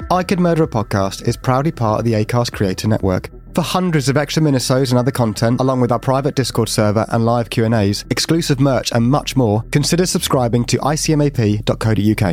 I Could Murder a Podcast is proudly part of the Acast Creator Network. For hundreds of extra minisodes and other content, along with our private Discord server and live Q&As, exclusive merch and much more, consider subscribing to icmap.co.uk.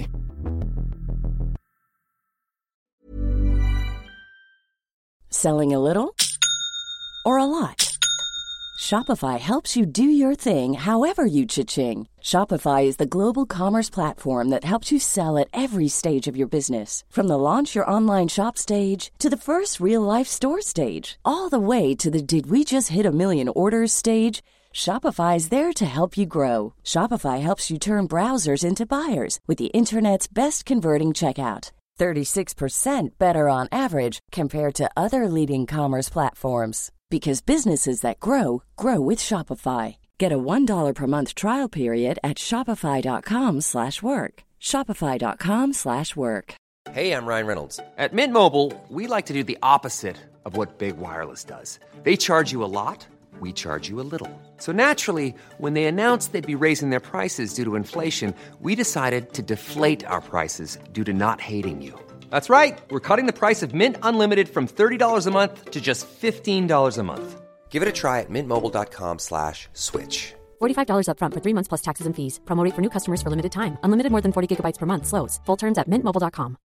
Selling a little or a lot? Shopify helps you do your thing however you cha-ching. Shopify is the global commerce platform that helps you sell at every stage of your business. From the launch your online shop stage to the first real-life store stage, all the way to the did we just hit a million orders stage. Shopify is there to help you grow. Shopify helps you turn browsers into buyers with the internet's best converting checkout. 36% better on average compared to other leading commerce platforms. Because businesses that grow, grow with Shopify. Get a $1 per month trial period at shopify.com/work. Shopify.com/work. Hey, I'm Ryan Reynolds. At Mint Mobile, we like to do the opposite of what Big Wireless does. They charge you a lot, we charge you a little. So naturally, when they announced they'd be raising their prices due to inflation, we decided to deflate our prices due to not hating you. That's right. We're cutting the price of Mint Unlimited from $30 a month to just $15 a month. Give it a try at mintmobile.com/switch. $45 up front for 3 months plus taxes and fees. Promo rate for new customers for limited time. Unlimited more than 40 gigabytes per month. Slows full terms at mintmobile.com.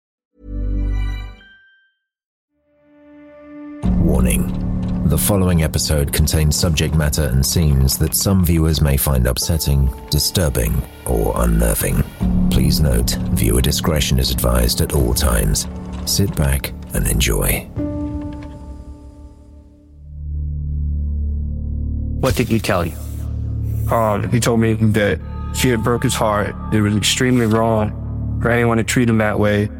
Warning. The following episode contains subject matter and scenes that some viewers may find upsetting, disturbing, or unnerving. Please note, viewer discretion is advised at all times. Sit back and enjoy. What did he tell you? He told me that she had broke his heart. It was extremely wrong for anyone to treat him that way.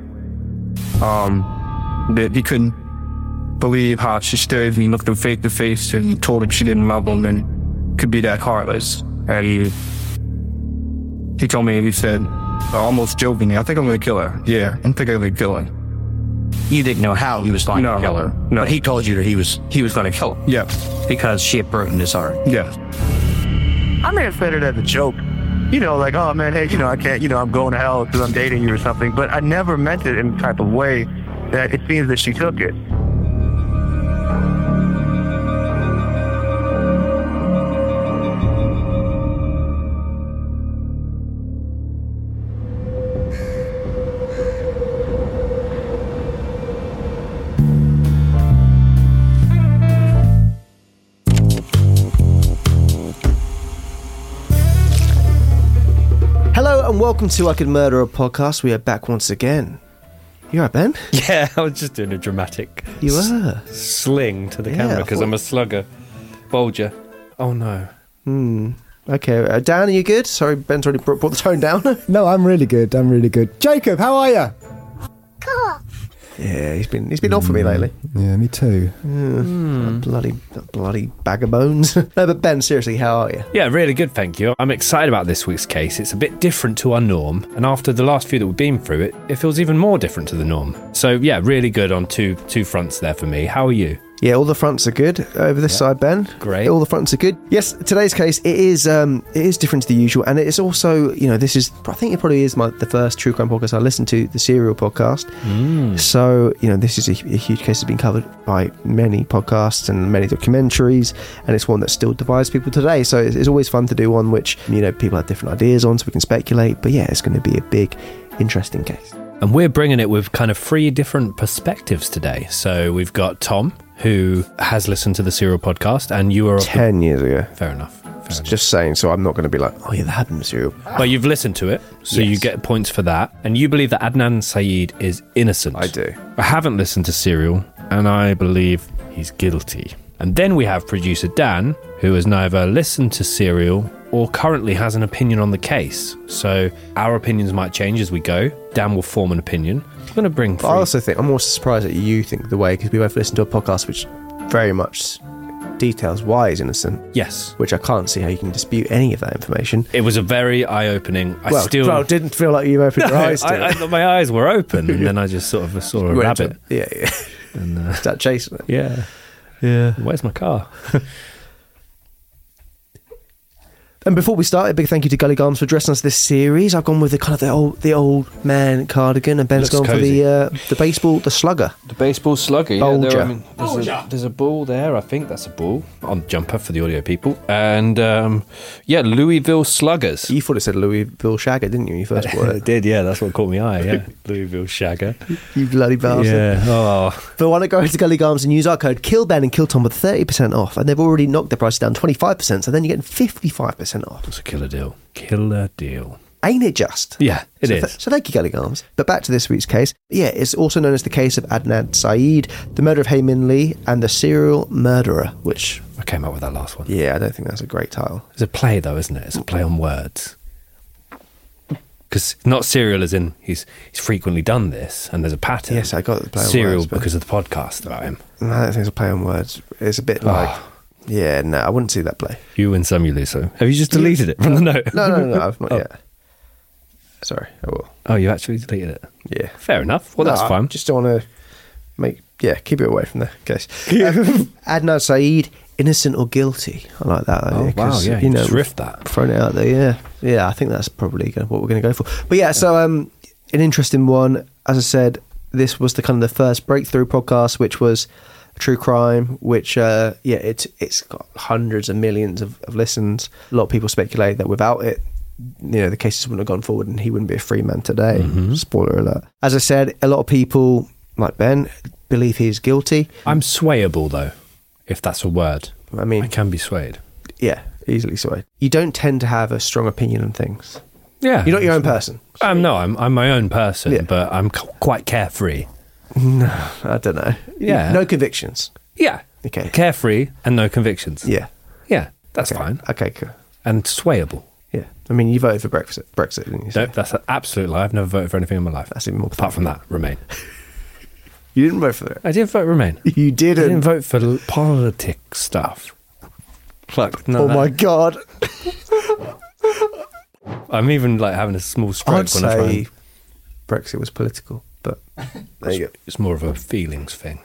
That he couldn't believe how she stood. He looked him face to face and told him she didn't love him and could be that heartless. And he told me, he said, almost jokingly, I think I'm going to kill her. Yeah, I think I'm going to kill her. You didn't know how he was going to kill her. No. But he told you that he was going to kill her. Yeah. Because she had broken his heart. Yeah. I may have said it as a joke. You know, like, oh man, hey, I can't, I'm going to hell because I'm dating you or something. But I never meant it in the type of way that it seems that she took it. And welcome to I Could Murder a Podcast. We are back once again. You alright, Ben? Yeah, I was just doing a dramatic sling to the camera because I'm a slugger. Bolger. Oh no. Okay, Dan, are you good? Sorry, Ben's already brought the tone down. No, I'm really good. Jacob, how are you? Yeah, he's been off for me lately. Yeah, me too. That bloody bag of bones. No, but Ben, seriously, how are you? Yeah, really good, thank you. I'm excited about this week's case. It's a bit different to our norm, and after the last few that we've been through, it feels even more different to the norm. So yeah, really good on two fronts there for me. How are you? Yeah, all the fronts are good over this side, Ben. Great. All the fronts are good. Yes, today's case, it is different to the usual, and it is also, I think it probably is the first true crime podcast I listened to, the Serial podcast. So, this is a huge case that's been covered by many podcasts and many documentaries, and it's one that still divides people today. So it's always fun to do one which, people have different ideas on, so we can speculate. But yeah, it's going to be a big, interesting case. And we're bringing it with kind of 3 different perspectives today. So we've got Tom, who has listened to the Serial podcast, and you were 10 years ago. Fair enough. Just saying, so I'm not going to be like, oh yeah, that happened to Serial. But you've listened to it, so you get points for that. And you believe that Adnan Syed is innocent. I do. I haven't listened to Serial, and I believe he's guilty. And then we have producer Dan, who has neither listened to Serial or currently has an opinion on the case. So our opinions might change as we go. Dan will form an opinion. I'm going to bring 3. I also think, I'm more surprised that you think the way, because we both listened to a podcast which very much details why he's innocent. Yes. Which I can't see how you can dispute any of that information. It was a very eye-opening. I didn't feel like you opened your eyes to it. My eyes were open, and then I just sort of saw a rabbit. Yeah. And start chasing it. Yeah. Where's my car? And before we start, a big thank you to Gully Garms for dressing us this series. I've gone with the old man cardigan, and Ben's Looks gone cozy. for the baseball, the slugger. The baseball slugger, yeah. Bolger. There's a ball there, I think that's a ball on the jumper for the audio people. And, Louisville Sluggers. You thought it said Louisville Shagger, didn't you, when you first bought It it? did, yeah, that's what caught my eye, yeah. Louisville Shagger. You bloody bastard. Yeah, oh. But why not go into Gully Garms and use our code KILLBEN and KILLTOM with 30% off? And they've already knocked the price down 25%, so then you're getting 55% off. It's a killer deal. Killer deal. Ain't it just? Yeah, it is. So thank you, Gully Garms. But back to this week's case. Yeah, it's also known as the case of Adnan Syed, the murder of Hae-Min Lee, and the serial murderer, which... I came up with that last one. Yeah, I don't think that's a great title. It's a play, though, isn't it? It's a play on words. Because not serial as in he's frequently done this, and there's a pattern. Yes, I got the play on serial words, but- because of the podcast about him. No, I don't think it's a play on words. It's a bit like... Yeah, no, I wouldn't see that play. You win some, you lose some. Have you just deleted it from the note? No, I've not yet. Sorry, I will. Oh, you actually deleted it? Yeah. Fair enough. Well, that's I fine. just don't want to keep it away from the case. Adnan Syed, innocent or guilty? I like that idea. Oh, wow, yeah, you just riffed that. Thrown it out there, yeah. Yeah, I think that's probably what we're going to go for. But yeah, so an interesting one. As I said, this was the first breakthrough podcast, which was true crime, which it's got hundreds of millions of listens. A lot of people speculate that without it, the cases wouldn't have gone forward and he wouldn't be a free man today. Mm-hmm. Spoiler alert. As I said, a lot of people, like Ben, believe he's guilty. I'm swayable, though, if that's a word. I mean, I can be swayed. Yeah, easily swayed. You don't tend to have a strong opinion on things. Yeah. You're not your own person. No, I'm my own person, Yeah. but I'm quite carefree. No, I don't know. Yeah. No convictions. Yeah. Okay. Carefree and no convictions. Yeah. Yeah, that's Okay. fine. Okay, cool. And swayable. Yeah. I mean, you voted for Brexit, didn't you? No, that's an absolute lie. I've never voted for anything in my life. That's even more Apart from that, Remain. You didn't vote for it. I did vote Remain. You I didn't didn't. vote for politics stuff. Fuck, no, Oh my God. I'm even having a small stroke I'd when I try say and... Brexit was political, but there you go. It's more of a feelings thing.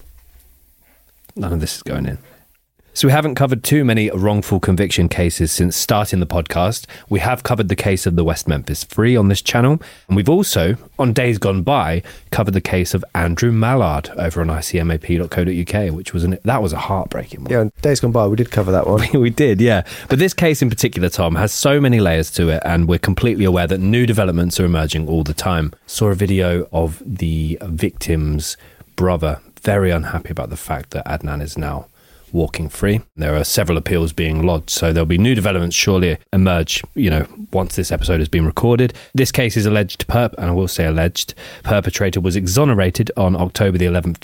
None of this is going in. So we haven't covered too many wrongful conviction cases since starting the podcast. We have covered the case of the West Memphis Three on this channel. And we've also, on days gone by, covered the case of Andrew Mallard over on icmap.co.uk, which that was a heartbreaking one. Yeah, on days gone by, we did cover that one. We did, yeah. But this case in particular, Tom, has so many layers to it, and we're completely aware that new developments are emerging all the time. Saw a video of the victim's brother, very unhappy about the fact that Adnan is now walking free. There are several appeals being lodged, so there'll be new developments surely emerge, once this episode has been recorded. This case is alleged and I will say alleged, perpetrator was exonerated on October the 11th,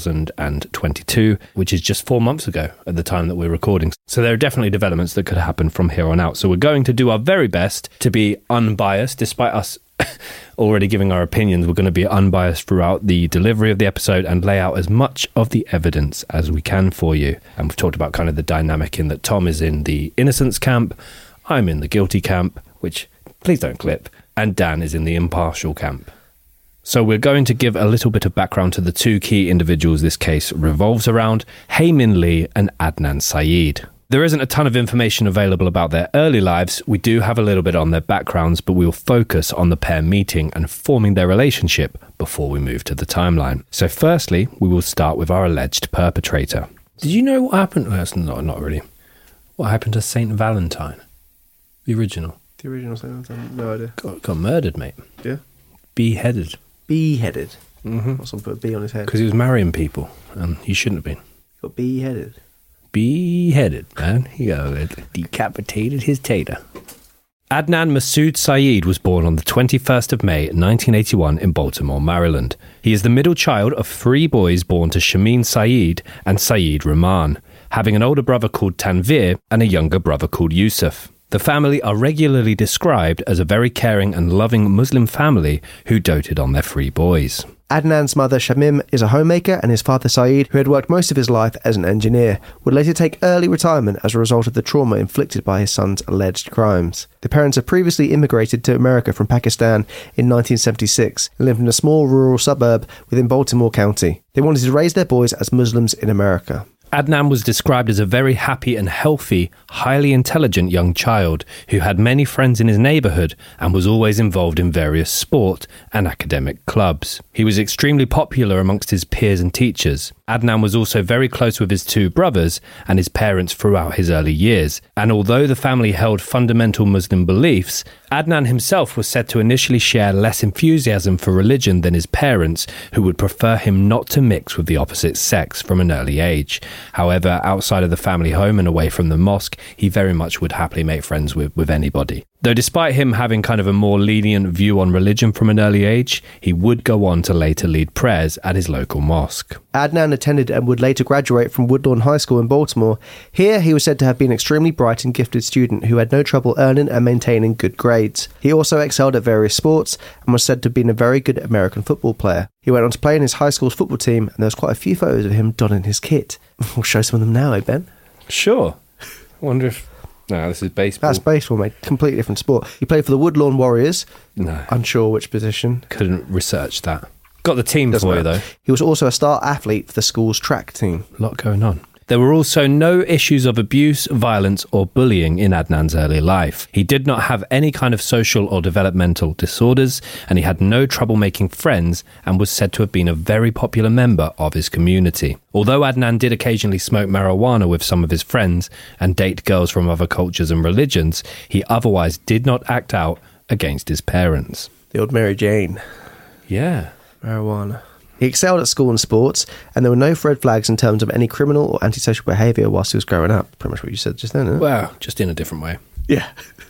2022, which is just 4 months ago at the time that we're recording. So there are definitely developments that could happen from here on out. So we're going to do our very best to be unbiased, despite us already giving our opinions. We're going to be unbiased throughout the delivery of the episode and lay out as much of the evidence as we can for you. And we've talked about kind of the dynamic in that Tom is in the innocence camp, I'm in the guilty camp, which please don't clip, and Dan is in the impartial camp. So we're going to give a little bit of background to the two key individuals this case revolves around, Hae-Min Lee and Adnan Syed. There isn't a ton of information available about their early lives. We do have a little bit on their backgrounds, but we will focus on the pair meeting and forming their relationship before we move to the timeline. So firstly, we will start with our alleged perpetrator. Did you know what happened? Well, not really. What happened to Saint Valentine? The original. The original Saint Valentine? No idea. Got murdered, mate. Yeah. Beheaded. Beheaded. Mm-hmm. Someone put a B on his head. Because he was marrying people, and he shouldn't have been. Got beheaded. Beheaded, man. He got decapitated his tater. Adnan Masood Syed was born on the 21st of May 1981 in Baltimore, Maryland. He is the middle child of 3 boys born to Shameen Syed and Syed Rahman, having an older brother called Tanvir and a younger brother called Yusuf. The family are regularly described as a very caring and loving Muslim family who doted on their 3 boys. Adnan's mother, Shamim, is a homemaker, and his father, Syed, who had worked most of his life as an engineer, would later take early retirement as a result of the trauma inflicted by his son's alleged crimes. The parents had previously immigrated to America from Pakistan in 1976 and lived in a small rural suburb within Baltimore County. They wanted to raise their boys as Muslims in America. Adnan was described as a very happy and healthy, highly intelligent young child who had many friends in his neighbourhood and was always involved in various sport and academic clubs. He was extremely popular amongst his peers and teachers. Adnan was also very close with his two brothers and his parents throughout his early years. And although the family held fundamental Muslim beliefs, Adnan himself was said to initially share less enthusiasm for religion than his parents, who would prefer him not to mix with the opposite sex from an early age. However, outside of the family home and away from the mosque, he very much would happily make friends with anybody. Though despite him having kind of a more lenient view on religion from an early age, he would go on to later lead prayers at his local mosque. Adnan attended and would later graduate from Woodlawn High School in Baltimore. Here, he was said to have been an extremely bright and gifted student who had no trouble earning and maintaining good grades. He also excelled at various sports and was said to have been a very good American football player. He went on to play in his high school's football team, and there was quite a few photos of him donning his kit. We'll show some of them now, Ben? Sure. I wonder if... No, this is baseball. That's baseball, mate. Completely different sport. He played for the Woodlawn Warriors. No. Unsure which position. Couldn't research that. Got the team for you, though. He was also a star athlete for the school's track team. A lot going on. There were also no issues of abuse, violence or bullying in Adnan's early life. He did not have any kind of social or developmental disorders, and he had no trouble making friends and was said to have been a very popular member of his community. Although Adnan did occasionally smoke marijuana with some of his friends and date girls from other cultures and religions, he otherwise did not act out against his parents. The old Mary Jane. Yeah. Marijuana. He excelled at school and sports, and there were no red flags in terms of any criminal or antisocial behaviour whilst he was growing up. Pretty much what you said just then, isn't it? Well, just in a different way. Yeah.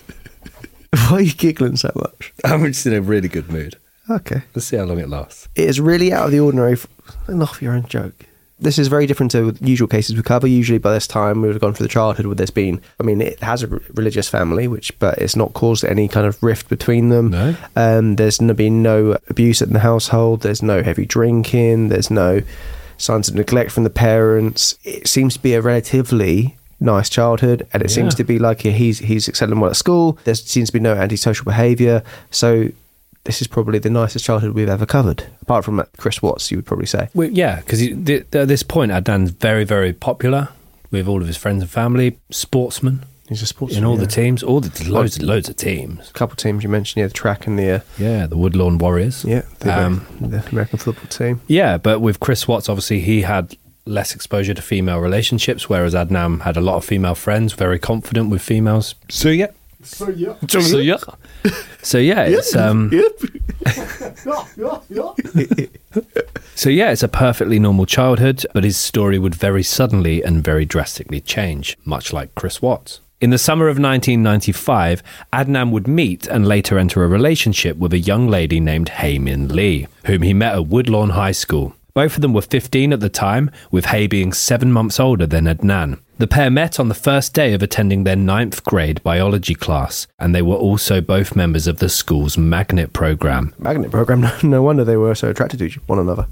Why are you giggling so much? I'm just in a really good mood. Okay. Let's see how long it lasts. It is really out of the ordinary. Enough of your own joke. This is very different to usual cases we cover. Usually by this time we would have gone through the childhood with this being, I mean, it has a religious family, but it's not caused any kind of rift between them. No. There's been no abuse in the household. There's no heavy drinking. There's no signs of neglect from the parents. It seems to be a relatively nice childhood, and it seems to be like he's excelling well at school. There seems to be no antisocial behaviour. So this is probably the nicest childhood we've ever covered, apart from Chris Watts, you would probably say. Well, yeah, because at this point, Adnan's very, very popular with all of his friends and family. Sportsman. He's a sportsman. In all the teams. Loads of teams. A couple of teams you mentioned, the track and the... the Woodlawn Warriors. Yeah, the American football team. Yeah, but with Chris Watts, obviously, he had less exposure to female relationships, whereas Adnan had a lot of female friends, very confident with females. So yeah, it's it's a perfectly normal childhood, but his story would very suddenly and very drastically change, much like Chris Watts. In the summer of 1995, Adnan would meet and later enter a relationship with a young lady named Hae Min Lee, whom he met at Woodlawn High School. Both of them were 15 at the time, with Hae being 7 months older than Adnan. The pair met on the first day of attending their 9th grade biology class, and they were also both members of the school's magnet program. Magnet program? No wonder they were so attracted to one another.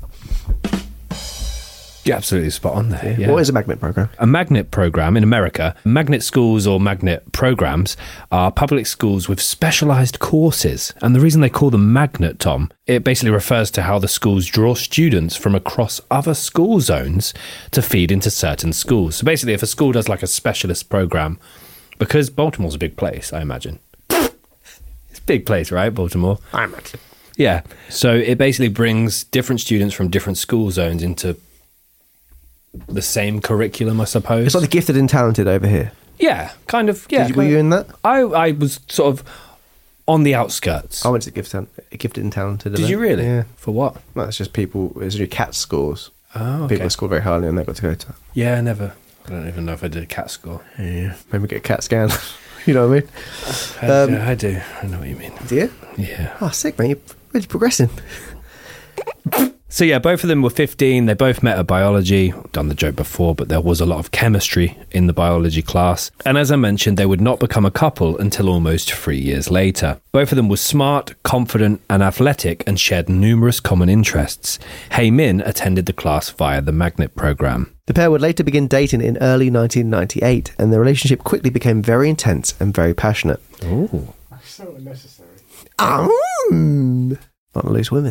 You're absolutely spot on there. Yeah. What is a magnet program? A magnet program in America, magnet schools or magnet programs are public schools with specialised courses. And the reason they call them magnet, Tom, it basically refers to how the schools draw students from across other school zones to feed into certain schools. So basically, if a school does like a specialist program, because Baltimore's a big place, I imagine. It's a big place, right, Baltimore? I imagine. Yeah. So it basically brings different students from different school zones into the same curriculum, I suppose. It's like the gifted and talented over here. Yeah, kind of. Yeah. Were you in that? I was sort of on the outskirts. I went to gifted and talented. Did you really? Yeah. For what? Well, it's just people. It's only CAT scores. Oh, okay. People scored very highly, and they got to go to that. Yeah, never. I don't even know if I did a CAT score. Yeah, maybe get a CAT scan. You know what I mean? I do. I know what you mean. Do you? Yeah. Oh, sick, man! You're really progressing. So yeah, both of them were 15. They both met at biology. I've done the joke before, but there was a lot of chemistry in the biology class. And as I mentioned, they would not become a couple until almost 3 years later. Both of them were smart, confident, and athletic and shared numerous common interests. Hae Min attended the class via the magnet program. The pair would later begin dating in early 1998, and their relationship quickly became very intense and very passionate. Ooh. So unnecessary. Not loose women.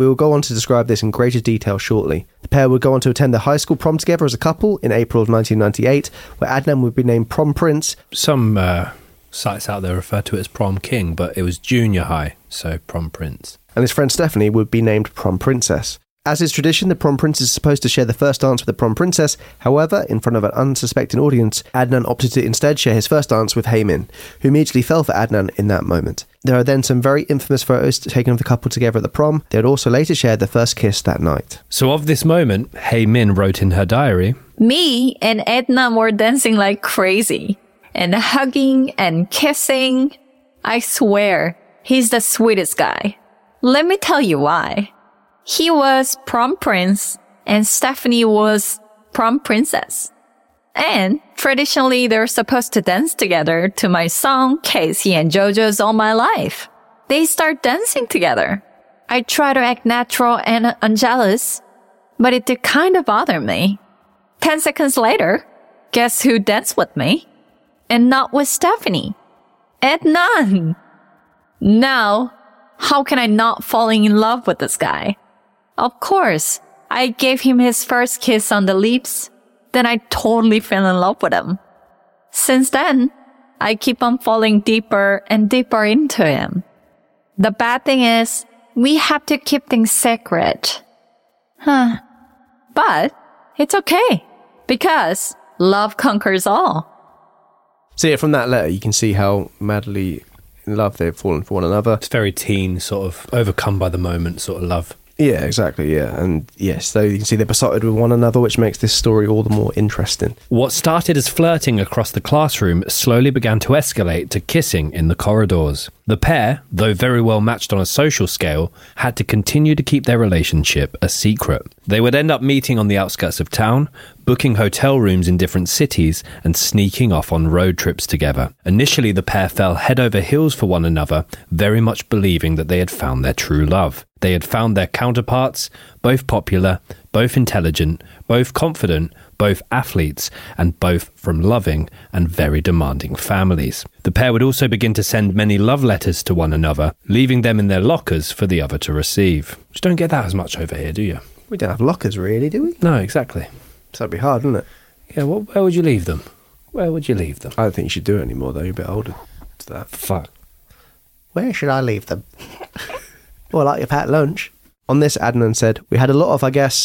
We will go on to describe this in greater detail shortly. The pair would go on to attend their high school prom together as a couple in April of 1998, where Adnan would be named prom prince. Some sites out there refer to it as prom king, but it was junior high, so prom prince. And his friend Stephanie would be named prom princess. As is tradition, the prom prince is supposed to share the first dance with the prom princess. However, in front of an unsuspecting audience, Adnan opted to instead share his first dance with Hae Min, who immediately fell for Adnan in that moment. There are then some very infamous photos taken of the couple together at the prom. They would also later share their first kiss that night. So of this moment, Hae Min wrote in her diary, "Me and Adnan were dancing like crazy and hugging and kissing. I swear, he's the sweetest guy. Let me tell you why. He was prom prince and Stephanie was prom princess. And traditionally, they're supposed to dance together to my song, Casey and JoJo's All My Life. They start dancing together. I try to act natural and unjealous, but it did kind of bother me. 10 seconds later, guess who danced with me? And not with Stephanie. Adnan. Now, how can I not falling in love with this guy? Of course, I gave him his first kiss on the lips. Then I totally fell in love with him. Since then, I keep on falling deeper and deeper into him. The bad thing is, we have to keep things secret. But it's okay, because love conquers all." So yeah, from that letter, you can see how madly in love they've fallen for one another. it's very teen, sort of overcome by the moment sort of love. Yeah, exactly, yeah. And yes, so you can see they're besotted with one another, which makes this story all the more interesting. What started as flirting across the classroom slowly began to escalate to kissing in the corridors. The pair, though very well matched on a social scale, had to continue to keep their relationship a secret. They would end up meeting on the outskirts of town, booking hotel rooms in different cities, and sneaking off on road trips together. Initially, the pair fell head over heels for one another, very much believing that they had found their true love. They had found their counterparts, both popular, both intelligent, both confident, both athletes, and both from loving and very demanding families. The pair would also begin to send many love letters to one another, leaving them in their lockers for the other to receive. Just don't get that as much over here, do you? We don't have lockers, really, do we? No, exactly. So that'd be hard, wouldn't it? Yeah, where would you leave them? Where would you leave them? I don't think you should do it anymore, though. You're a bit older to that. Fuck. Where should I leave them? Well, like your packed lunch. On this, Adnan said, we had a lot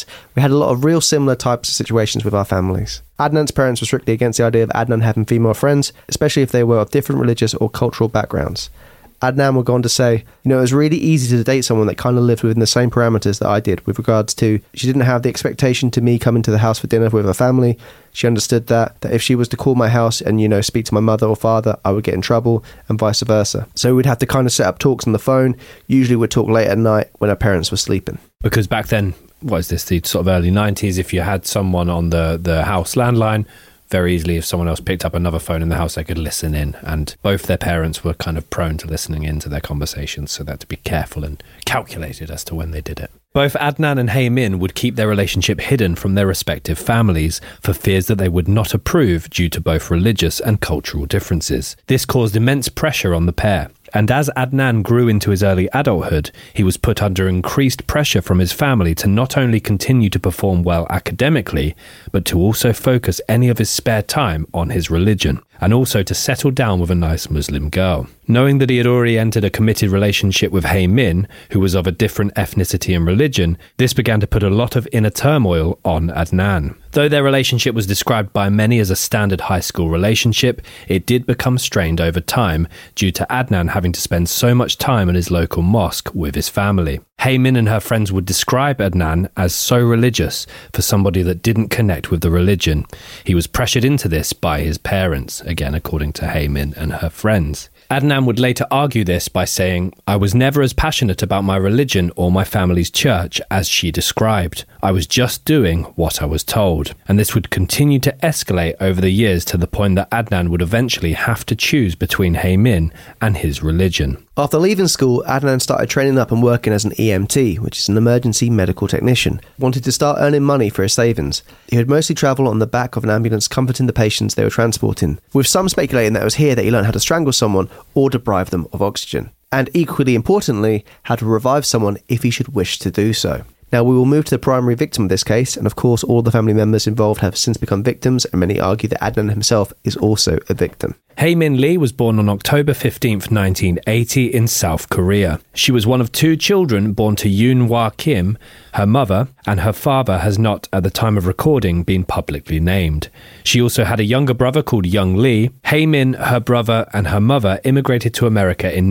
of real similar types of situations with our families. Adnan's parents were strictly against the idea of Adnan having female friends, especially if they were of different religious or cultural backgrounds. Adnan would go on to say, it was really easy to date someone that kind of lived within the same parameters that I did, with regards to, she didn't have the expectation to me coming to the house for dinner with her family. She understood that if she was to call my house and, speak to my mother or father, I would get in trouble, and vice versa. So we'd have to kind of set up talks on the phone. Usually we'd talk late at night when our parents were sleeping. Because back then, what is this, the sort of early 90s, if you had someone on the house landline, very easily, if someone else picked up another phone in the house, they could listen in. And both their parents were kind of prone to listening into their conversations, so they had to be careful and calculated as to when they did it. Both Adnan and Hae Min would keep their relationship hidden from their respective families for fears that they would not approve due to both religious and cultural differences. This caused immense pressure on the pair. And as Adnan grew into his early adulthood, he was put under increased pressure from his family to not only continue to perform well academically, but to also focus any of his spare time on his religion, and also to settle down with a nice Muslim girl. Knowing that he had already entered a committed relationship with Hae Min, who was of a different ethnicity and religion, this began to put a lot of inner turmoil on Adnan. Though their relationship was described by many as a standard high school relationship, it did become strained over time due to Adnan having to spend so much time in his local mosque with his family. Hae Min and her friends would describe Adnan as so religious for somebody that didn't connect with the religion. He was pressured into this by his parents, again according to Hae Min and her friends. Adnan would later argue this by saying, I was never as passionate about my religion or my family's church as she described. I was just doing what I was told. And this would continue to escalate over the years to the point that Adnan would eventually have to choose between Hae Min and his religion. After leaving school, Adnan started training up and working as an EMT, which is an emergency medical technician. Wanted to start earning money for his savings. He would mostly travel on the back of an ambulance comforting the patients they were transporting, with some speculating that it was here that he learned how to strangle someone or deprive them of oxygen. and equally importantly, how to revive someone if he should wish to do so. Now, we will move to the primary victim of this case, and of course, all the family members involved have since become victims, and many argue that Adnan himself is also a victim. Hae Min Lee was born on October 15th, 1980 in South Korea. She was one of 2 children born to Yoon Hwa Kim, her mother, and her father has not, at the time of recording, been publicly named. She also had a younger brother called Young Lee. Hae Min, her brother, and her mother immigrated to America in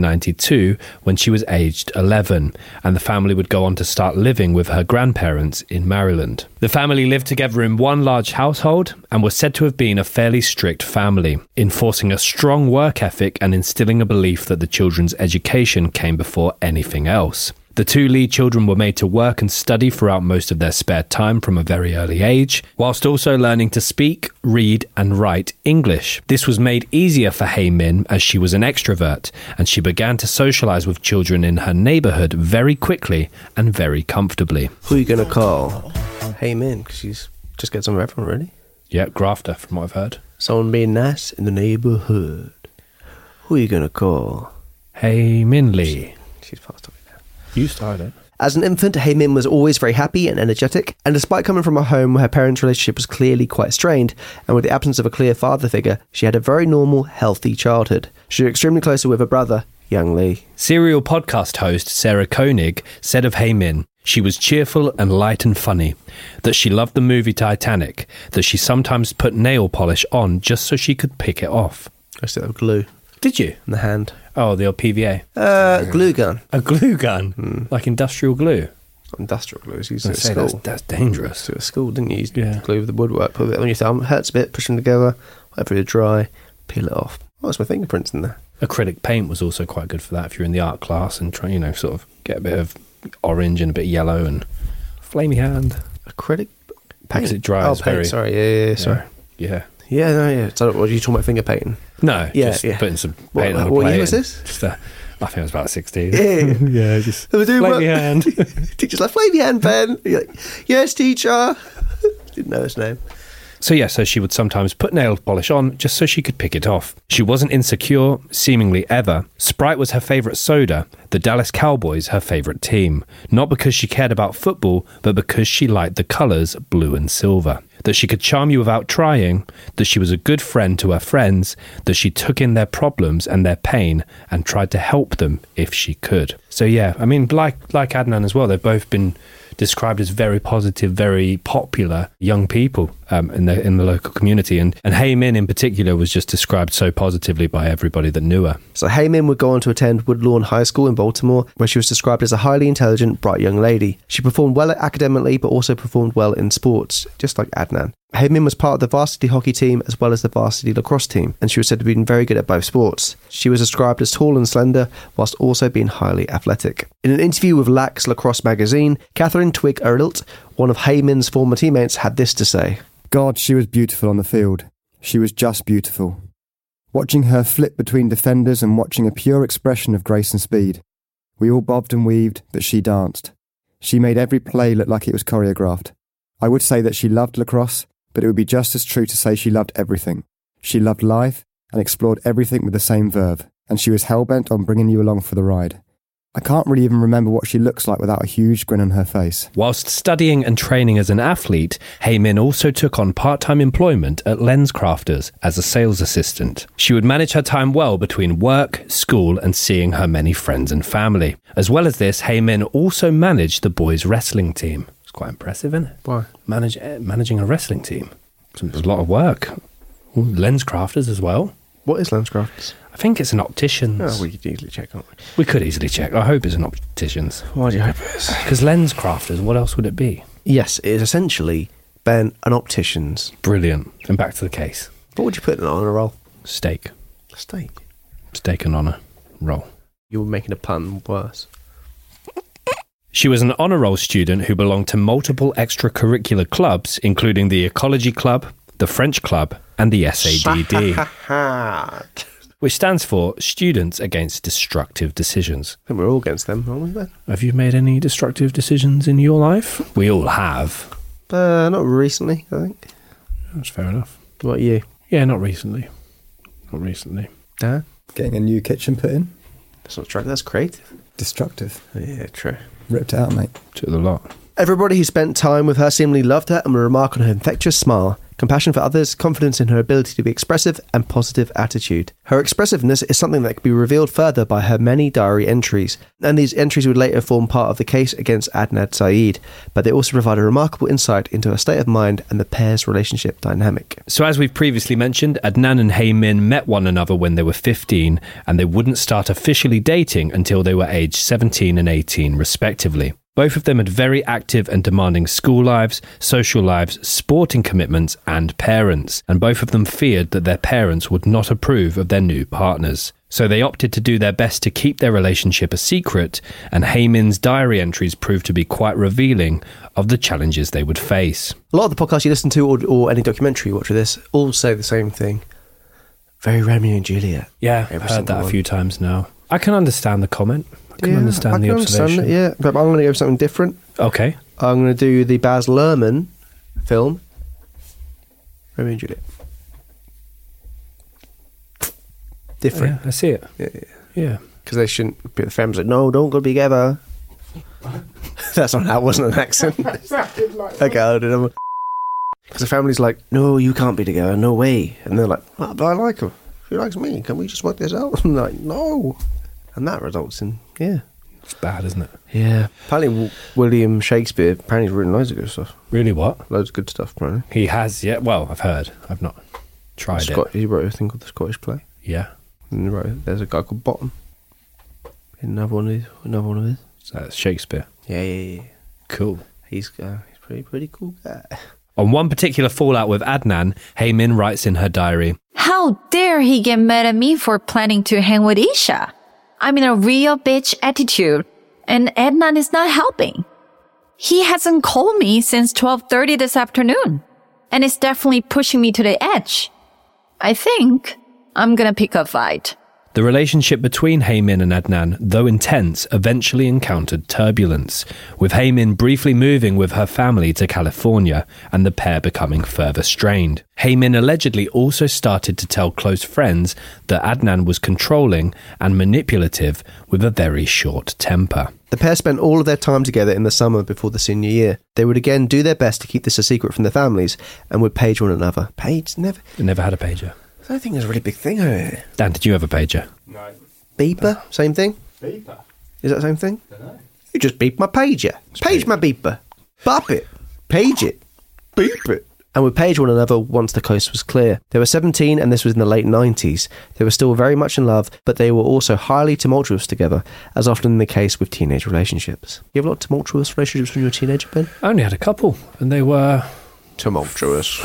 1992 when she was aged 11, and the family would go on to start living with her grandparents in Maryland. The family lived together in one large household and was said to have been a fairly strict family, enforcing a strong work ethic and instilling a belief that the children's education came before anything else. The 2 Lee children were made to work and study throughout most of their spare time from a very early age, whilst also learning to speak, read and write English. This was made easier for Hae Min as she was an extrovert, and she began to socialise with children in her neighbourhood very quickly and very comfortably. Who are you going to call? Hae Min, because she's just gets on with everyone, really. Yeah, grafter, from what I've heard. Someone being nice in the neighbourhood. Who are you going to call? Hae Min Lee. She's passed away now. You started it. As an infant, Hae Min was always very happy and energetic, and despite coming from a home where her parents' relationship was clearly quite strained, and with the absence of a clear father figure, she had a very normal, healthy childhood. She was extremely close with her brother, Young Lee. Serial podcast host Sarah Koenig said of Hae Min, she was cheerful and light and funny, that she loved the movie Titanic, that she sometimes put nail polish on just so she could pick it off. I still have glue. Did you? In the hand. Oh, the old PVA. Glue gun. A glue gun? Like industrial glue? Industrial glue is used at school. That's dangerous. To a school, didn't you? Use glue with the woodwork, put it on your thumb, hurts a bit, push them together, wait for it to dry, peel it off. Oh, that's my fingerprints in there. Acrylic paint was also quite good for that if you're in the art class and try, sort of get a bit of orange and a bit of yellow and flamey hand. Acrylic paint? Because it dries paint, very... sorry, yeah, sorry. Yeah. Yeah, no, yeah. So, what are you talking about, finger painting? No, just putting some paint on a plate. What year was this? Just, I think it was about 16. Yeah, just flamey hand. Teacher's like, flamey hand, Ben. You're like, yes, teacher. Didn't know his name. So she would sometimes put nail polish on just so she could pick it off. She wasn't insecure, seemingly ever. Sprite was her favourite soda, the Dallas Cowboys her favourite team. Not because she cared about football, but because she liked the colours blue and silver. That she could charm you without trying, that she was a good friend to her friends, that she took in their problems and their pain and tried to help them if she could. So like Adnan as well, they've both been described as very positive, very popular young people in the local community. And Hae Min in particular was just described so positively by everybody that knew her. So Hae Min would go on to attend Woodlawn High School in Baltimore, where she was described as a highly intelligent, bright young lady. She performed well academically, but also performed well in sports, just like Adnan. Hae Min was part of the varsity hockey team as well as the varsity lacrosse team, and she was said to have been very good at both sports. She was described as tall and slender, whilst also being highly athletic. In an interview with Lax Lacrosse magazine, Catherine Twig Erlilt, one of Hae Min's former teammates, had this to say. God, she was beautiful on the field. She was just beautiful. Watching her flip between defenders and watching a pure expression of grace and speed. We all bobbed and weaved, but she danced. She made every play look like it was choreographed. I would say that she loved lacrosse, but it would be just as true to say she loved everything. She loved life and explored everything with the same verve, and she was hell-bent on bringing you along for the ride. I can't really even remember what she looks like without a huge grin on her face. Whilst studying and training as an athlete, Hae Min also took on part-time employment at LensCrafters as a sales assistant. She would manage her time well between work, school and seeing her many friends and family. As well as this, Hae Min also managed the boys' wrestling team. It's quite impressive, isn't it? Why? Managing a wrestling team. It's a lot of work. LensCrafters as well. What is LensCrafters? I think it's an optician's. Oh, we could easily check, can't we? We could easily check. I hope it's an optician's. Why do you hope it is? Because LensCrafters, what else would it be? Yes, it is essentially, Ben, an optician's. Brilliant. And back to the case. What would you put in an honour roll? Steak. Steak? Steak and honour roll. You were making a pun worse. She was an honour roll student who belonged to multiple extracurricular clubs, including the Ecology Club, the French Club, and the SADD. Which stands for Students Against Destructive Decisions. I think we're all against them, aren't we, Ben? Have you made any destructive decisions in your life? We all have. Not recently, I think. That's fair enough. What about you? Yeah, not recently. Not recently. Dan? Getting a new kitchen put in. That's not true. That's creative. Destructive. Yeah, true. Ripped it out, mate. Took the lot. Everybody who spent time with her seemingly loved her and would remark on her infectious smile, compassion for others, confidence in her ability to be expressive, and positive attitude. Her expressiveness is something that could be revealed further by her many diary entries, and these entries would later form part of the case against Adnan Syed, but they also provide a remarkable insight into her state of mind and the pair's relationship dynamic. So as we've previously mentioned, Adnan and Hae Min met one another when they were 15, and they wouldn't start officially dating until they were aged 17 and 18 respectively. Both of them had very active and demanding school lives, social lives, sporting commitments, and parents, and both of them feared that their parents would not approve of their new partners. So they opted to do their best to keep their relationship a secret, and Hae Min's diary entries proved to be quite revealing of the challenges they would face. A lot of the podcasts you listen to, or any documentary you watch of this, all say the same thing. Very Romeo and Juliet. Yeah, I've heard that a few times now. I can understand the comment. I can understand the observation. Understand it, yeah, but I'm going to go for something different. Okay. I'm going to do the Baz Luhrmann film, Romeo and Juliet. Different. Yeah, I see it. Yeah. Because they shouldn't be, the family's like, no, don't go together. That's not how it wasn't an accent. Okay, I'll do that. Because the family's like, no, you can't be together, no way. And they're like, well, but I like her. She likes me. Can we just work this out? And they're like, no. And that results in, It's bad, isn't it? Yeah. Apparently, William Shakespeare, apparently he's written loads of good stuff. Really, what? Loads of good stuff, apparently. He has, yeah. Well, I've heard. I've not tried it. He wrote a thing called The Scottish Play. Yeah. And he wrote, there's a guy called Bottom. Another one of his. So that's Shakespeare. Yeah. Cool. He's pretty cool guy. On one particular fallout with Adnan, Hae Min writes in her diary, How dare he get mad at me for planning to hang with Isha? I'm in a real bitch attitude, and Adnan is not helping. He hasn't called me since 12:30 this afternoon, and it's definitely pushing me to the edge. I think I'm gonna pick a fight. The relationship between Hae Min and Adnan, though intense, eventually encountered turbulence, with Hae Min briefly moving with her family to California and the pair becoming further strained. Hae Min allegedly also started to tell close friends that Adnan was controlling and manipulative with a very short temper. The pair spent all of their time together in the summer before the senior year. They would again do their best to keep this a secret from their families and would page one another. Page? Never. They never had a pager. I think there's a really big thing over here. Dan, did you have a pager? No. Beeper? Same thing? Beeper? Is that the same thing? I don't know. You just beep my pager. Page my beeper. Bop it. Page it. Beep it. And would page one another once the coast was clear. They were 17 and this was in the late 90s. They were still very much in love, but they were also highly tumultuous together, as often the case with teenage relationships. You have a lot of tumultuous relationships when you were a teenager, Ben? I only had a couple, and they were... tumultuous.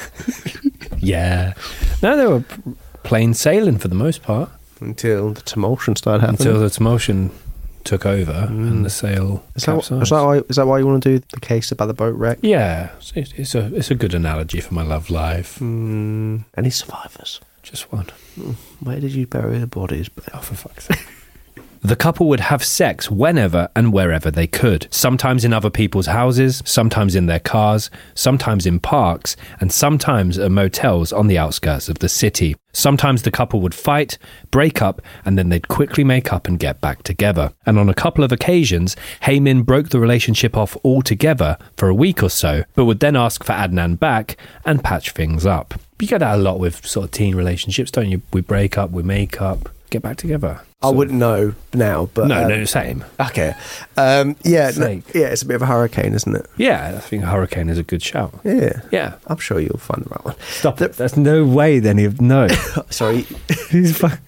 Yeah. No, they were plain sailing for the most part. Until the tumultuation started happening. Until the tumultuation took over and the sail capsized. Is that why you want to do the case about the boat wreck? Yeah. It's a good analogy for my love life. Any survivors? Just one. Where did you bury the bodies? Oh, for fuck's sake. The couple would have sex whenever and wherever they could, sometimes in other people's houses, sometimes in their cars, sometimes in parks, and sometimes at motels on the outskirts of the city. Sometimes the couple would fight, break up, and then they'd quickly make up and get back together. And on a couple of occasions, Hae Min broke the relationship off altogether for a week or so, but would then ask for Adnan back and patch things up. You get that a lot with sort of teen relationships, don't you? We break up, we make up, get back together. I wouldn't know now, but... No, same. Okay. It's a bit of a hurricane, isn't it? Yeah, I think a hurricane is a good shout. Yeah. Yeah. I'm sure you'll find the right one. Stop it. There's no way then he'd know. Sorry. He's fine.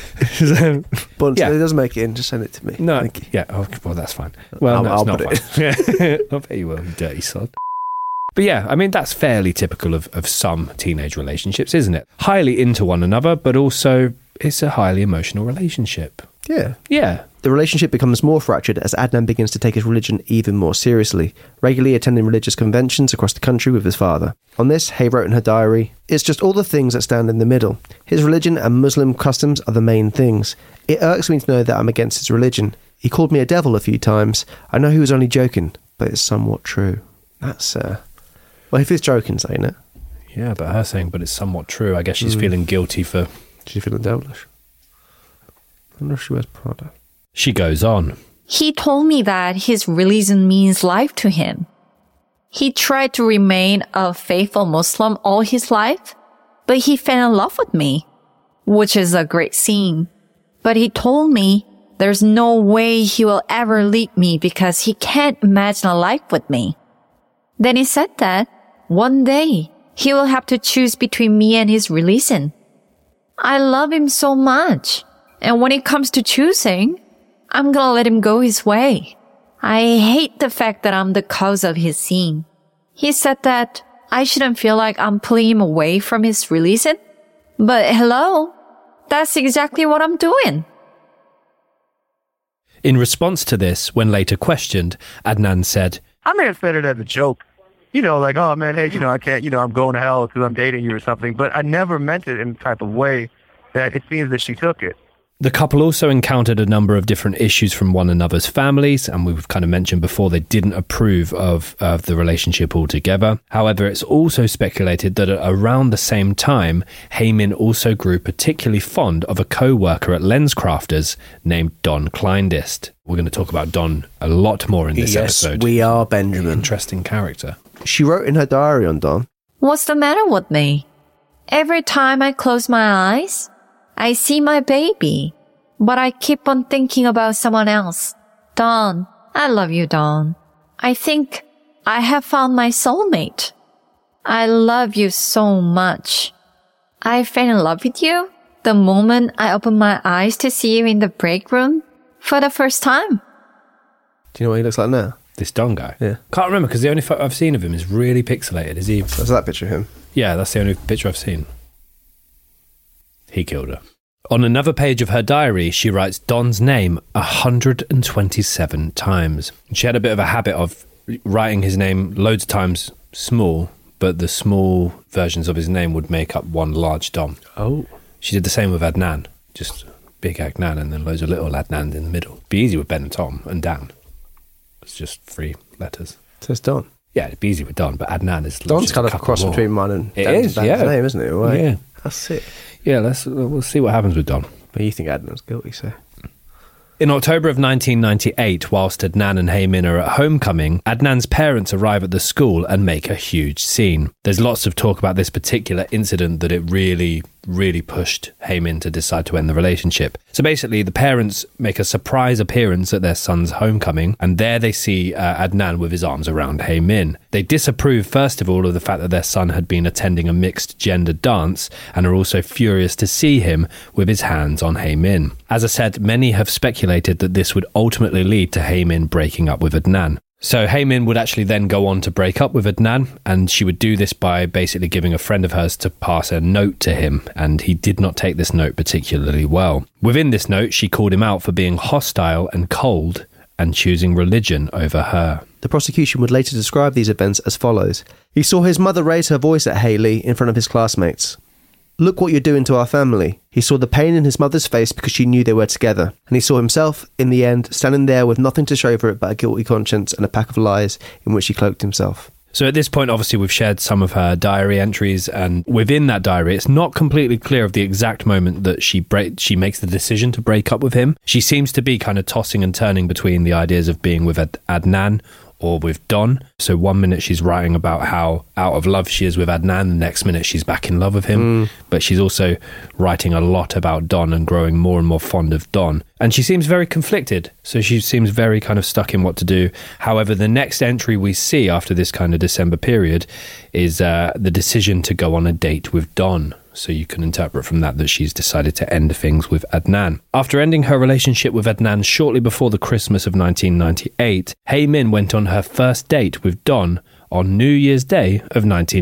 But it doesn't make it in, just send it to me. No. Thank you. Yeah, well, that's fine. Well, I'll not put it fine. Yeah. I bet you will, you dirty sod. But yeah, I mean, that's fairly typical of some teenage relationships, isn't it? Highly into one another, but also it's a highly emotional relationship. Yeah. Yeah. The relationship becomes more fractured as Adnan begins to take his religion even more seriously, regularly attending religious conventions across the country with his father. On this, Hae wrote in her diary, "It's just all the things that stand in the middle. His religion and Muslim customs are the main things. It irks me to know that I'm against his religion. He called me a devil a few times. I know he was only joking, but it's somewhat true." That's, well, if he's joking saying it. Yeah, but her saying, but it's somewhat true. I guess she's feeling guilty for... She's feeling devilish. wonder if she wears Prada. She goes on. He told me that his religion means life to him. He tried to remain a faithful Muslim all his life, but he fell in love with me, which is a great scene. But he told me there's no way he will ever leave me because he can't imagine a life with me. Then he said that one day he will have to choose between me and his religion. I love him so much. And when it comes to choosing, I'm gonna let him go his way. I hate the fact that I'm the cause of his sin. He said that I shouldn't feel like I'm pulling him away from his religion. But hello, that's exactly what I'm doing. In response to this, when later questioned, Adnan said, I may have said it as a joke. Like, oh man, hey, I can't, I'm going to hell because I'm dating you or something. But I never meant it in the type of way that it seems that she took it. The couple also encountered a number of different issues from one another's families, and we've kind of mentioned before they didn't approve of the relationship altogether. However, it's also speculated that around the same time, Hae Min also grew particularly fond of a co-worker at LensCrafters named Don Kleindist. We're going to talk about Don a lot more in this episode. Yes, we are, Benjamin. Interesting character. She wrote in her diary on Don. What's the matter with me? Every time I close my eyes, I see my baby, but I keep on thinking about someone else. Don, I love you, Don. I think I have found my soulmate. I love you so much. I fell in love with you the moment I opened my eyes to see you in the break room for the first time. Do you know what he looks like now? This Don guy? Yeah. Can't remember because the only photo I've seen of him is really pixelated. Is he? What's that picture of him? Yeah, that's the only picture I've seen. He killed her. On another page of her diary, she writes Don's name 127 times. She had a bit of a habit of writing his name loads of times small, but the small versions of his name would make up one large Don. Oh. She did the same with Adnan. Just big Adnan and then loads of little Adnans in the middle. Be easy with Ben and Tom and Dan. It's just 3 letters. So it's Don. Yeah, it'd be easy with Don, but Adnan is... Don's kind of a cross between mine and it Dan's is, yeah. name, isn't it? Right? Yeah. That's sick. Yeah, we'll see what happens with Don. But you think Adnan's guilty, so... In October of 1998, whilst Adnan and Hae Min are at homecoming, Adnan's parents arrive at the school and make a huge scene. There's lots of talk about this particular incident that it really pushed Hae Min to decide to end the relationship. So basically, the parents make a surprise appearance at their son's homecoming, and there they see Adnan with his arms around Hae Min. They disapprove, first of all, of the fact that their son had been attending a mixed-gender dance, and are also furious to see him with his hands on Hae Min. As I said, many have speculated that this would ultimately lead to Hae Min breaking up with Adnan. So Hae Min would actually then go on to break up with Adnan, and she would do this by basically giving a friend of hers to pass a note to him, and he did not take this note particularly well. Within this note, she called him out for being hostile and cold and choosing religion over her. The prosecution would later describe these events as follows. He saw his mother raise her voice at Hayley in front of his classmates. Look what you're doing to our family. He saw the pain in his mother's face because she knew they were together. And he saw himself, in the end, standing there with nothing to show for it but a guilty conscience and a pack of lies in which he cloaked himself. So at this point, obviously, we've shared some of her diary entries, and within that diary, it's not completely clear of the exact moment that she makes the decision to break up with him. She seems to be kind of tossing and turning between the ideas of being with Adnan or with Don. So one minute she's writing about how out of love she is with Adnan, the next minute she's back in love with him. But she's also writing a lot about Don and growing more and more fond of Don. And she seems very conflicted. So she seems very kind of stuck in what to do. However, the next entry we see after this kind of December period is the decision to go on a date with Don. So you can interpret from that she's decided to end things with Adnan. After ending her relationship with Adnan shortly before the Christmas of 1998, Hae Min went on her first date with Don on New Year's Day of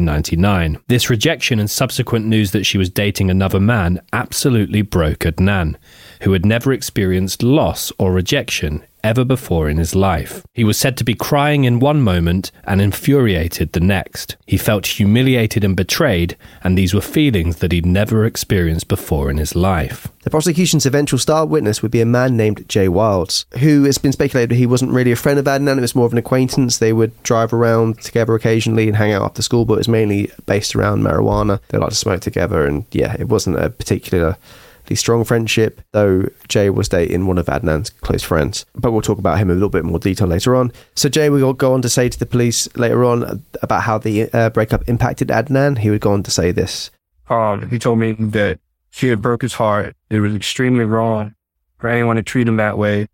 1999. This rejection and subsequent news that she was dating another man absolutely broke Adnan, who had never experienced loss or rejection ever before in his life. He was said to be crying in one moment and infuriated the next. He felt humiliated and betrayed, and these were feelings that he'd never experienced before in his life. The prosecution's eventual star witness would be a man named Jay Wilds, who has been speculated he wasn't really a friend of Adnan, it was more of an acquaintance. They would drive around together occasionally and hang out after school, but it was mainly based around marijuana. They like to smoke together, and yeah, it wasn't a particular the strong friendship, though Jay was dating one of Adnan's close friends. But we'll talk about him in a little bit more detail later on. So Jay will go on to say to the police later on about how the breakup impacted Adnan. He would go on to say this. He told me that she had broke his heart. It was extremely wrong for anyone to treat him that way.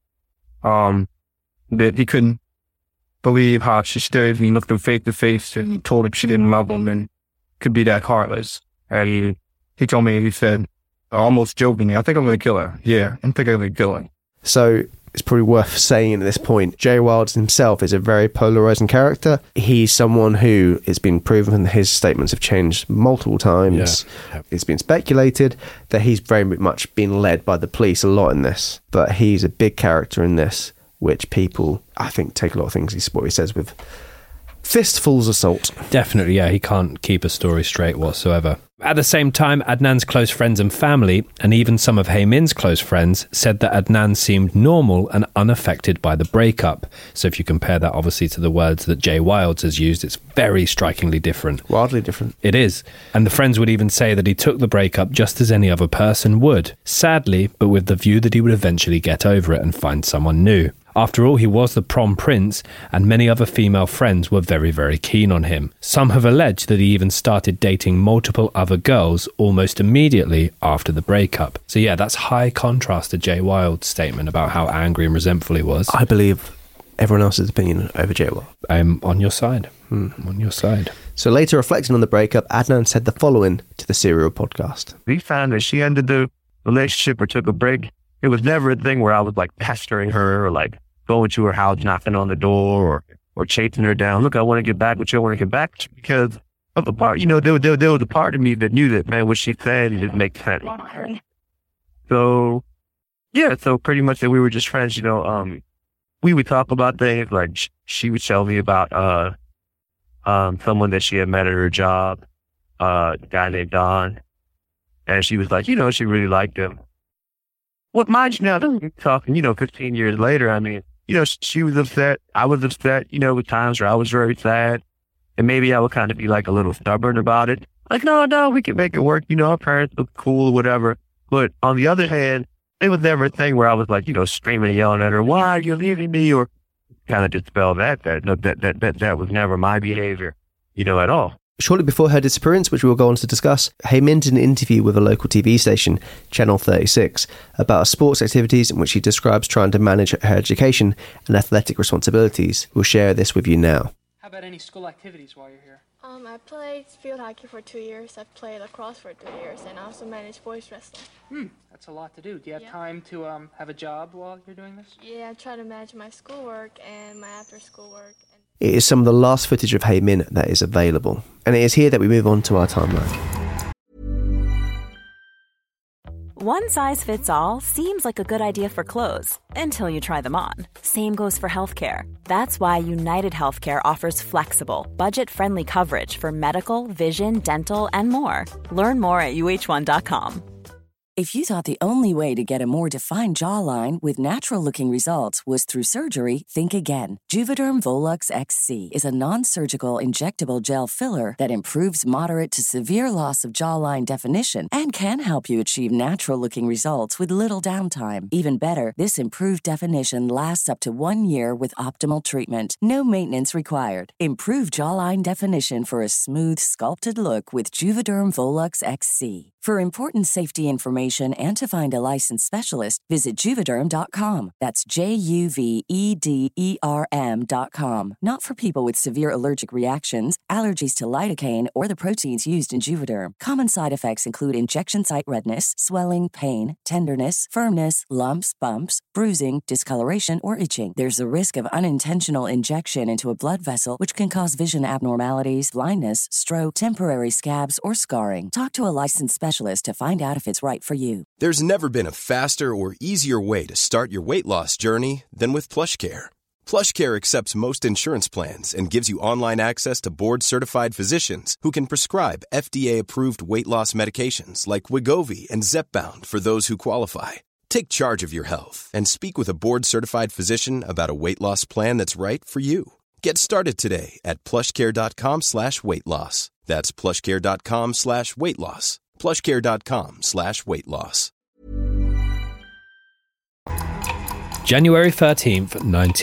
That he couldn't believe how she stood and he looked him face to face and told him she didn't love him and could be that heartless. And he told me, he said, almost jokingly, I think I'm going to kill her. Yeah, I think I'm going to kill her. So it's probably worth saying at this point, Jay Wilds himself is a very polarizing character. He's someone who it's been proven his statements have changed multiple times. Yeah. It's been speculated that he's very much been led by the police a lot in this, but he's a big character in this, which people, I think, take a lot of things, what he says, with fistfuls of salt. Definitely, yeah. He can't keep a story straight whatsoever. At the same time, Adnan's close friends and family, and even some of Hae Min's close friends, said that Adnan seemed normal and unaffected by the breakup. So if you compare that, obviously, to the words that Jay Wilds has used, it's very strikingly different. Wildly different. It is. And the friends would even say that he took the breakup just as any other person would. Sadly, but with the view that he would eventually get over it and find someone new. After all, he was the prom prince, and many other female friends were very, very keen on him. Some have alleged that he even started dating multiple other girls almost immediately after the breakup. So yeah, that's high contrast to Jay Wilds' statement about how angry and resentful he was. I believe everyone else's opinion over Jay Wilds. I'm on your side. I'm on your side. So later, reflecting on the breakup, Adnan said the following to the Serial podcast. We found that she ended the relationship or took a break. It was never a thing where I was like pestering her or like going to her house, knocking on the door or chasing her down. Look, I want to get back with you. I want to get back because of the part, there was a part of me that knew that, man, what she said didn't make sense. So, yeah, so pretty much that we were just friends, we would talk about things like she would tell me about someone that she had met at her job, a guy named Don. And she was like, she really liked him. What mind you now, talking, 15 years later, I mean, she was upset. I was upset, with times where I was very sad. And maybe I would kind of be like a little stubborn about it. Like, no, we can make it work. Our parents look cool, whatever. But on the other hand, it was never a thing where I was like, screaming and yelling at her, why are you leaving me? Or kind of dispel that was never my behavior, at all. Shortly before her disappearance, which we will go on to discuss, Hae Min did an interview with a local TV station, Channel 36, about sports activities in which she describes trying to manage her education and athletic responsibilities. We'll share this with you now. How about any school activities while you're here? I played field hockey for 2 years. I've played lacrosse for 3 years, and I also manage boys wrestling. That's a lot to do. Do you have time to have a job while you're doing this? Yeah, I try to manage my schoolwork and my after-school work. It is some of the last footage of Hae Min that is available. And it is here that we move on to our timeline. One size fits all seems like a good idea for clothes until you try them on. Same goes for healthcare. That's why United Healthcare offers flexible, budget-friendly coverage for medical, vision, dental, and more. Learn more at uh1.com. If you thought the only way to get a more defined jawline with natural-looking results was through surgery, think again. Juvederm Volux XC is a non-surgical injectable gel filler that improves moderate to severe loss of jawline definition and can help you achieve natural-looking results with little downtime. Even better, this improved definition lasts up to 1 year with optimal treatment. No maintenance required. Improve jawline definition for a smooth, sculpted look with Juvederm Volux XC. For important safety information and to find a licensed specialist, visit Juvederm.com. That's JUVEDERM.com. Not for people with severe allergic reactions, allergies to lidocaine, or the proteins used in Juvederm. Common side effects include injection site redness, swelling, pain, tenderness, firmness, lumps, bumps, bruising, discoloration, or itching. There's a risk of unintentional injection into a blood vessel, which can cause vision abnormalities, blindness, stroke, temporary scabs, or scarring. Talk to a licensed specialist to find out if it's right for you. There's never been a faster or easier way to start your weight loss journey than with PlushCare. PlushCare accepts most insurance plans and gives you online access to board-certified physicians who can prescribe FDA-approved weight loss medications like Wegovy and Zepbound for those who qualify. Take charge of your health and speak with a board-certified physician about a weight loss plan that's right for you. Get started today at plushcare.com/weightloss. That's plushcare.com/weightloss. PlushCare.com/weight loss. January 13th,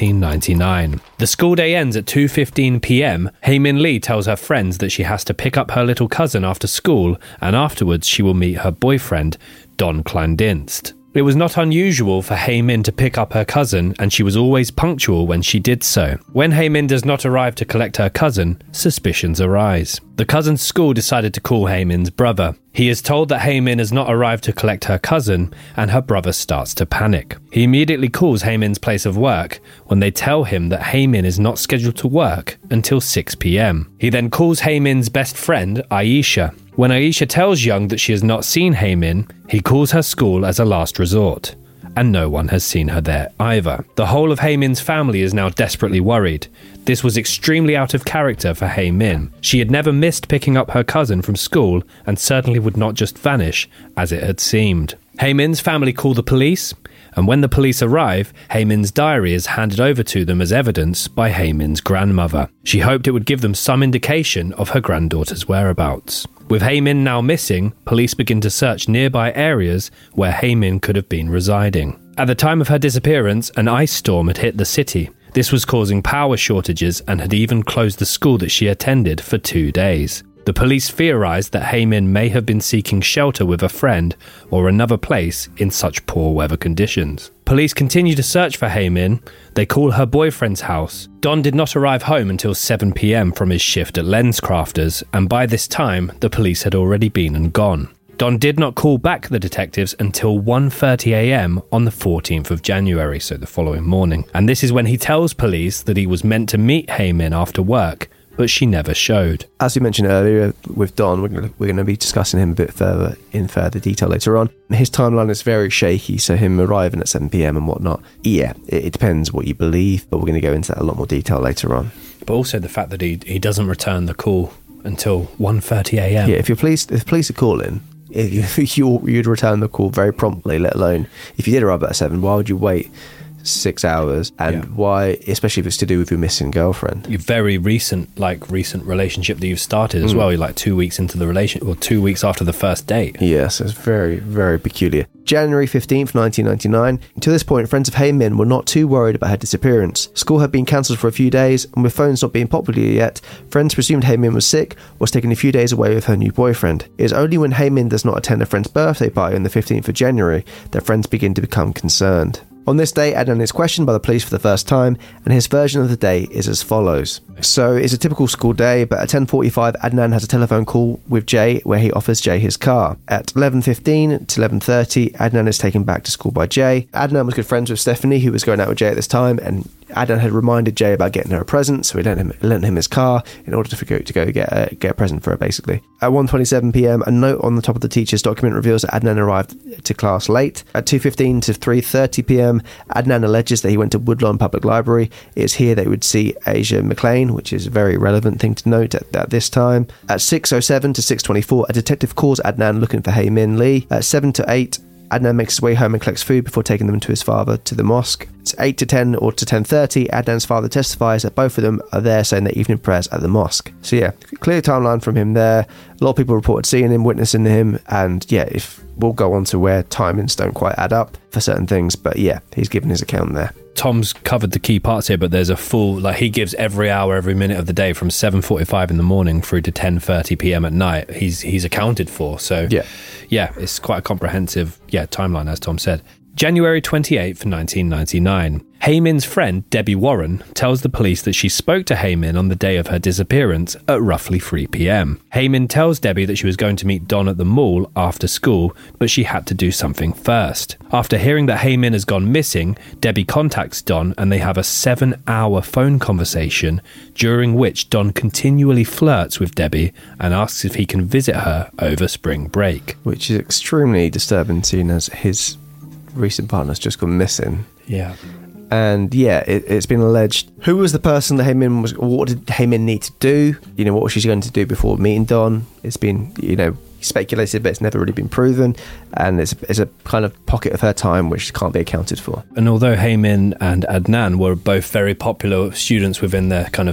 1999. The school day ends at 2:15 p.m. Hae-min Lee tells her friends that she has to pick up her little cousin after school, and afterwards she will meet her boyfriend, Don Clandinst. It was not unusual for Hae-min to pick up her cousin, and she was always punctual when she did so. When Hae-min does not arrive to collect her cousin, suspicions arise. The cousin's school decided to call Hae-min's brother. He is told that Hae-min has not arrived to collect her cousin, and her brother starts to panic. He immediately calls Hae-min's place of work when they tell him that Hae-min is not scheduled to work until 6 p.m. He then calls Hae-min's best friend, Aisha. When Aisha tells Young that she has not seen Hae-min, he calls her school as a last resort. And no one has seen her there either. The whole of Hae-min's family is now desperately worried. This was extremely out of character for Hae-min. She had never missed picking up her cousin from school and certainly would not just vanish as it had seemed. Hae-min's family call the police, and when the police arrive, Hae-min's diary is handed over to them as evidence by Hae-min's grandmother. She hoped it would give them some indication of her granddaughter's whereabouts. With Hae-min now missing, police begin to search nearby areas where Hae-min could have been residing. At the time of her disappearance, an ice storm had hit the city. This was causing power shortages and had even closed the school that she attended for 2 days. The police theorized that Hae-min may have been seeking shelter with a friend or another place in such poor weather conditions. Police continue to search for Hae-min. They call her boyfriend's house. Don did not arrive home until 7 p.m. from his shift at LensCrafters, and by this time, the police had already been and gone. Don did not call back the detectives until 1:30 a.m. on the 14th of January, so the following morning. And this is when he tells police that he was meant to meet Hae-min after work, but she never showed. As we mentioned earlier with Don, we're going to be discussing him a bit further in further detail later on. His timeline is very shaky, so him arriving at 7 p.m. and whatnot, yeah, it depends what you believe, but we're going to go into that in a lot more detail later on. But also the fact that he doesn't return the call until 1:30 a.m. Yeah, if the police are calling, you'd return the call very promptly, let alone if you did arrive at 7, why would you wait 6 hours? And why, especially if it's to do with your missing girlfriend? Your very recent relationship that you've started as well. You're like 2 weeks into the relationship, or 2 weeks after the first date. Yes, it's very, very peculiar. January 15th, 1999. Until this point, friends of Hae-min were not too worried about her disappearance. School had been cancelled for a few days, and with phones not being popular yet, friends presumed Hae-min was sick or was taking a few days away with her new boyfriend. It is only when Hae-min does not attend a friend's birthday party on the 15th of January that friends begin to become concerned. On this day, Adnan is questioned by the police for the first time, and his version of the day is as follows. So it's a typical school day, but at 10:45, Adnan has a telephone call with Jay where he offers Jay his car. At 11:15 to 11:30, Adnan is taken back to school by Jay. Adnan was good friends with Stephanie, who was going out with Jay at this time, and Adnan had reminded Jay about getting her a present, so he lent him his car in order to go get a present for her, basically. At 1:27 p.m, a note on the top of the teacher's document reveals that Adnan arrived to class late. At 2:15 to 3:30 p.m, Adnan alleges that he went to Woodlawn Public Library. It's here they would see Asia McLean, which is a very relevant thing to note at this time. At 6:07 to 6:24, a detective calls Adnan looking for Hae-min Lee. At 7 to 8, Adnan makes his way home and collects food before taking them to his father to the mosque. It's 8 to 10 or to 10:30, Adnan's father testifies that both of them are there saying their evening prayers at the mosque. So yeah, clear timeline from him there. A lot of people reported seeing him, witnessing him, and yeah, if we'll go on to where timings don't quite add up for certain things, but yeah, he's given his account there. Tom's covered the key parts here, but there's a full, he gives every hour, every minute of the day from 7:45 in the morning through to 10:30 p.m. at night. He's accounted for. So yeah, it's quite a comprehensive timeline, as Tom said. January 28th, 1999. Hae-min's friend, Debbie Warren, tells the police that she spoke to Hae-min on the day of her disappearance at roughly 3 p.m. Hae-min tells Debbie that she was going to meet Don at the mall after school, but she had to do something first. After hearing that Hae-min has gone missing, Debbie contacts Don and they have a 7-hour phone conversation, during which Don continually flirts with Debbie and asks if he can visit her over spring break. Which is extremely disturbing, seeing as his recent partner's just gone missing. Yeah. And yeah, it's been alleged. Who was the person that Hae-min was? What did Hae-min need to do? What was she going to do before meeting Don? It's been, speculated, but it's never really been proven. And it's a kind of pocket of her time which can't be accounted for. And although Hae-min and Adnan were both very popular students within their kind of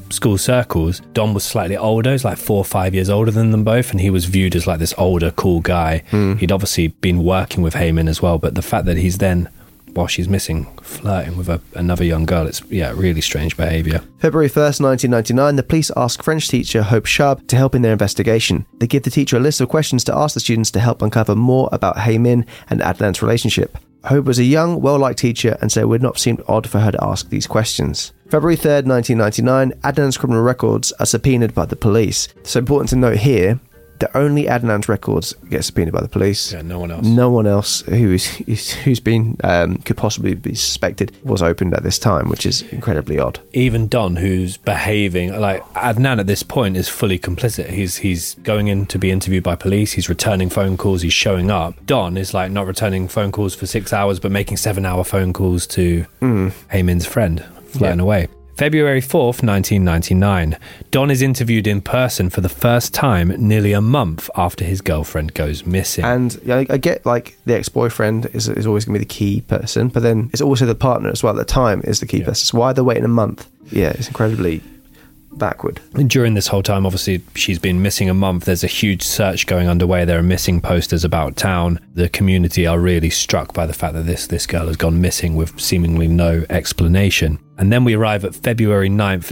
school circles, Don was slightly older. He was like 4 or 5 years older than them both, and he was viewed as like this older, cool guy. He'd obviously been working with Heyman as well, but the fact that he's then, while she's missing, flirting with another young girl, it's really strange behaviour. February 1st, 1999, the police ask French teacher Hope Sharp to help in their investigation. They give the teacher a list of questions to ask the students to help uncover more about Heyman and Adnan's relationship. Hope was a young, well-liked teacher, and so it would not seem odd for her to ask these questions. February 3rd, 1999, Adnan's criminal records are subpoenaed by the police. So important to note here that only Adnan's records get subpoenaed by the police. Yeah, no one else. No one else who's been could possibly be suspected was opened at this time, which is incredibly odd. Even Don, who's behaving like Adnan at this point, is fully complicit. He's going in to be interviewed by police. He's returning phone calls. He's showing up. Don is like not returning phone calls for 6 hours, but making 7-hour phone calls to Heyman's friend, flirting away. February 4th, 1999. Don is interviewed in person for the first time nearly a month after his girlfriend goes missing. And I get like the ex-boyfriend is always going to be the key person, but then it's also the partner as well at the time is the key person. So why they're waiting a month? Yeah, it's incredibly backward. During this whole time, obviously, she's been missing a month. There's a huge search going underway. There are missing posters about town. The community are really struck by the fact that this girl has gone missing with seemingly no explanation. And then we arrive at February 9th,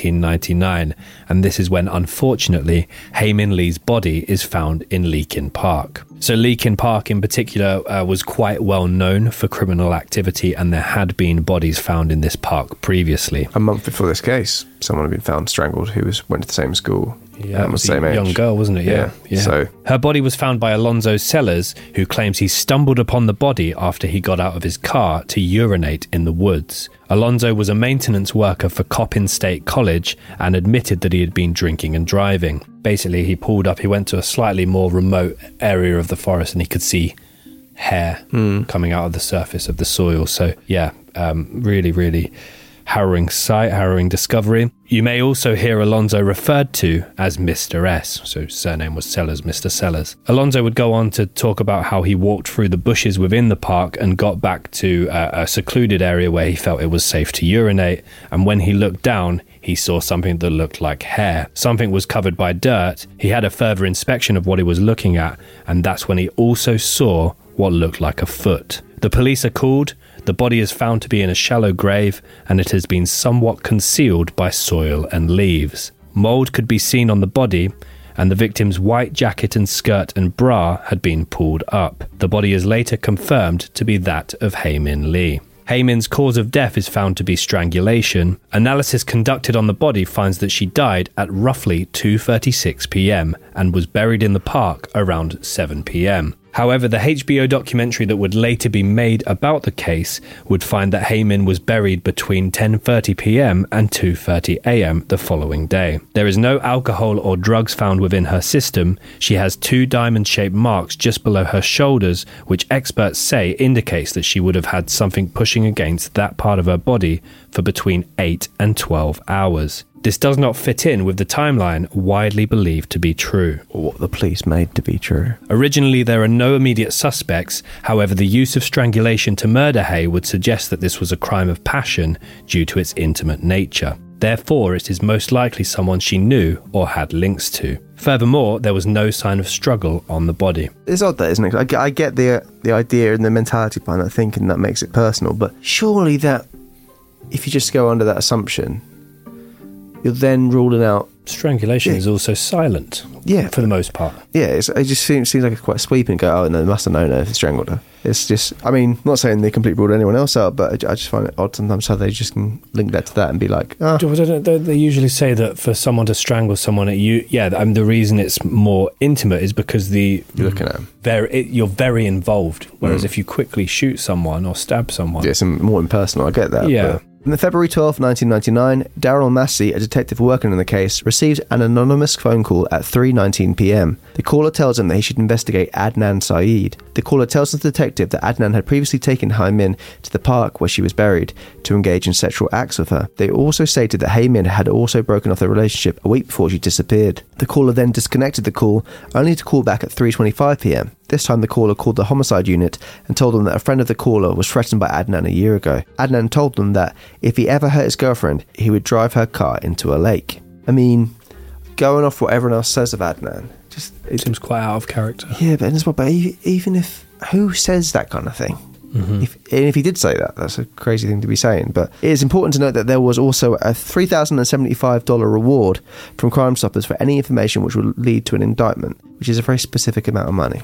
1999, and this is when, unfortunately, Heyman Lee's body is found in Leakin Park. So Leakin Park in particular was quite well known for criminal activity, and there had been bodies found in this park previously. A month before this case, someone had been found strangled who went to the same school. Yeah, it was the same age. Young girl, wasn't it? Yeah. So her body was found by Alonzo Sellers, who claims he stumbled upon the body after he got out of his car to urinate in the woods. Alonzo was a maintenance worker for Coppin State College and admitted that he had been drinking and driving. Basically, he pulled up, he went to a slightly more remote area of the forest and he could see hair coming out of the surface of the soil. So, really, really harrowing sight, harrowing discovery. You may also hear Alonzo referred to as Mr. S, so surname was Sellers, Mr. Sellers. Alonzo would go on to talk about how he walked through the bushes within the park and got back to a secluded area where he felt it was safe to urinate, and when he looked down, he saw something that looked like hair. Something was covered by dirt. He had a further inspection of what he was looking at, and that's when he also saw what looked like a foot. The police are called. The body is found to be in a shallow grave, and it has been somewhat concealed by soil and leaves. Mould could be seen on the body, and the victim's white jacket and skirt and bra had been pulled up. The body is later confirmed to be that of Heyman Lee. Heyman's cause of death is found to be strangulation. Analysis conducted on the body finds that she died at roughly 2:36 p.m. and was buried in the park around 7 p.m. However, the HBO documentary that would later be made about the case would find that Heyman was buried between 10:30 p.m. and 2:30 a.m. the following day. There is no alcohol or drugs found within her system. She has 2 diamond-shaped marks just below her shoulders, which experts say indicates that she would have had something pushing against that part of her body for between 8 and 12 hours. This does not fit in with the timeline widely believed to be true. Or what the police made to be true. Originally, there are no immediate suspects. However, the use of strangulation to murder Hay would suggest that this was a crime of passion due to its intimate nature. Therefore, it is most likely someone she knew or had links to. Furthermore, there was no sign of struggle on the body. It's odd that, isn't it? I get the idea and the mentality behind that thinking that makes it personal, but surely that, if you just go under that assumption, you're then ruling out... Strangulation is also silent, for the most part. Yeah, it just seems like it's quite sweeping. Go, oh no, they must have known her if they strangled her. It's just, I mean, I'm not saying they completely ruled anyone else out, but I just find it odd sometimes how they just can link that to that and be like, They usually say that for someone to strangle someone, the reason it's more intimate is because you're looking at them. You're very involved. Whereas if you quickly shoot someone or stab someone, yeah, it's more impersonal. I get that. Yeah. But on February 12, 1999, Daryl Massey, a detective working on the case, receives an anonymous phone call at 3:19 p.m. The caller tells him that he should investigate Adnan Saeed. The caller tells the detective that Adnan had previously taken Heyman to the park where she was buried to engage in sexual acts with her. They also stated that Heyman had also broken off their relationship a week before she disappeared. The caller then disconnected the call, only to call back at 3:25 p.m. This time the caller called the homicide unit and told them that a friend of the caller was threatened by Adnan a year ago. Adnan told them that if he ever hurt his girlfriend, he would drive her car into a lake. I mean, going off what everyone else says of Adnan, it seems quite out of character. Yeah, but even if, who says that kind of thing? Mm-hmm. If he did say that, that's a crazy thing to be saying. But it is important to note that there was also a $3,075 reward from Crime Stoppers for any information which would lead to an indictment, which is a very specific amount of money.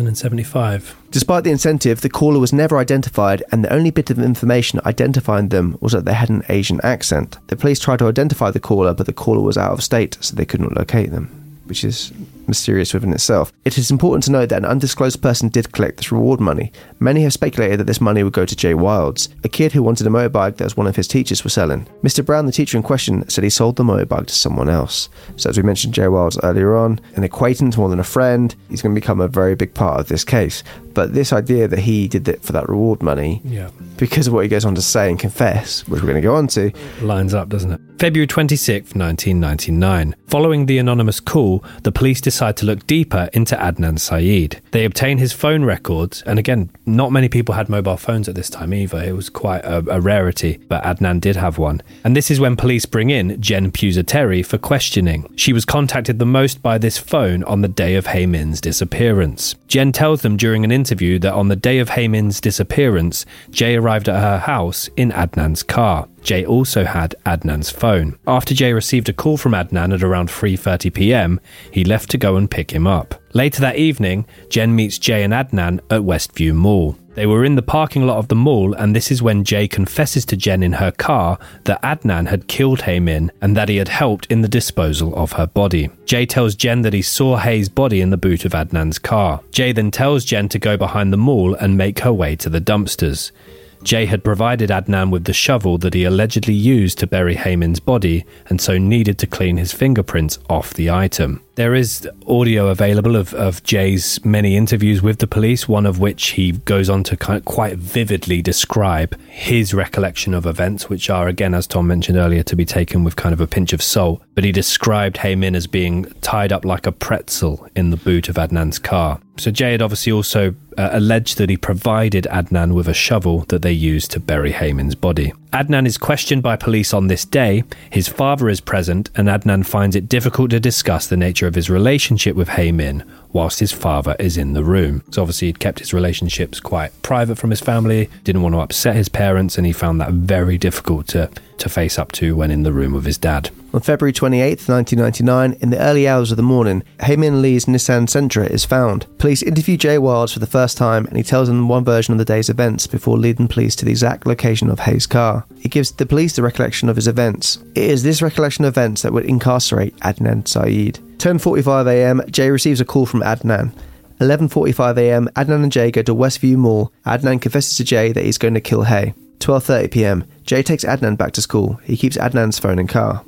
$3,075. Despite the incentive, the caller was never identified, and the only bit of information identifying them was that they had an Asian accent. The police tried to identify the caller, but the caller was out of state, so they couldn't locate them, which is mysterious within itself. It is important to note that an undisclosed person did collect this reward money. Many have speculated that this money would go to Jay Wilds, a kid who wanted a motorbike that one of his teachers was selling. Mr. Brown, the teacher in question, said he sold the motorbike to someone else. So as we mentioned Jay Wilds earlier on, an acquaintance more than a friend, he's going to become a very big part of this case. But this idea that he did it for that reward money, because of what he goes on to say and confess, which we're going to go on to, lines up, doesn't it? February 26th, 1999. Following the anonymous call, the police decide to look deeper into Adnan Syed. They obtain his phone records, and again, not many people had mobile phones at this time either. It was quite a rarity, but Adnan did have one. And this is when police bring in Jen Pusateri for questioning. She was contacted the most by this phone on the day of Hae Min's disappearance. Jen tells them during an interview that on the day of Hae Min's disappearance, Jay arrived at her house in Adnan's car. Jay also had Adnan's phone. After Jay received a call from Adnan at around 3:30 p.m, he left to go and pick him up. Later that evening, Jen meets Jay and Adnan at Westview Mall. They were in the parking lot of the mall, and this is when Jay confesses to Jen in her car that Adnan had killed Hae Min and that he had helped in the disposal of her body. Jay tells Jen that he saw Hae's body in the boot of Adnan's car. Jay then tells Jen to go behind the mall and make her way to the dumpsters. Jay had provided Adnan with the shovel that he allegedly used to bury Hae Min's body, and so needed to clean his fingerprints off the item. There is audio available of Jay's many interviews with the police, one of which he goes on to quite vividly describe his recollection of events, which are, again, as Tom mentioned earlier, to be taken with kind of a pinch of salt. But he described Hae Min as being tied up like a pretzel in the boot of Adnan's car. So Jay had obviously also alleged that he provided Adnan with a shovel that they used to bury Hae Min's body. Adnan is questioned by police on this day. His father is present, and Adnan finds it difficult to discuss the nature of his relationship with Hae Min whilst his father is in the room. So obviously he'd kept his relationships quite private from his family, didn't want to upset his parents, and he found that very difficult to face up to when in the room with his dad. On February 28th, 1999, in the early hours of the morning, Hae Min Lee's Nissan Sentra is found. Police interview Jay Wilds for the first time, and he tells them one version of the day's events before leading police to the exact location of Hae's car. He gives the police the recollection of his events. It is this recollection of events that would incarcerate Adnan Syed. 10:45 a.m, Jay receives a call from Adnan. 11:45 a.m, Adnan and Jay go to Westview Mall. Adnan confesses to Jay that he's going to kill Hae. 12:30 p.m, Jay takes Adnan back to school. He keeps Adnan's phone and car.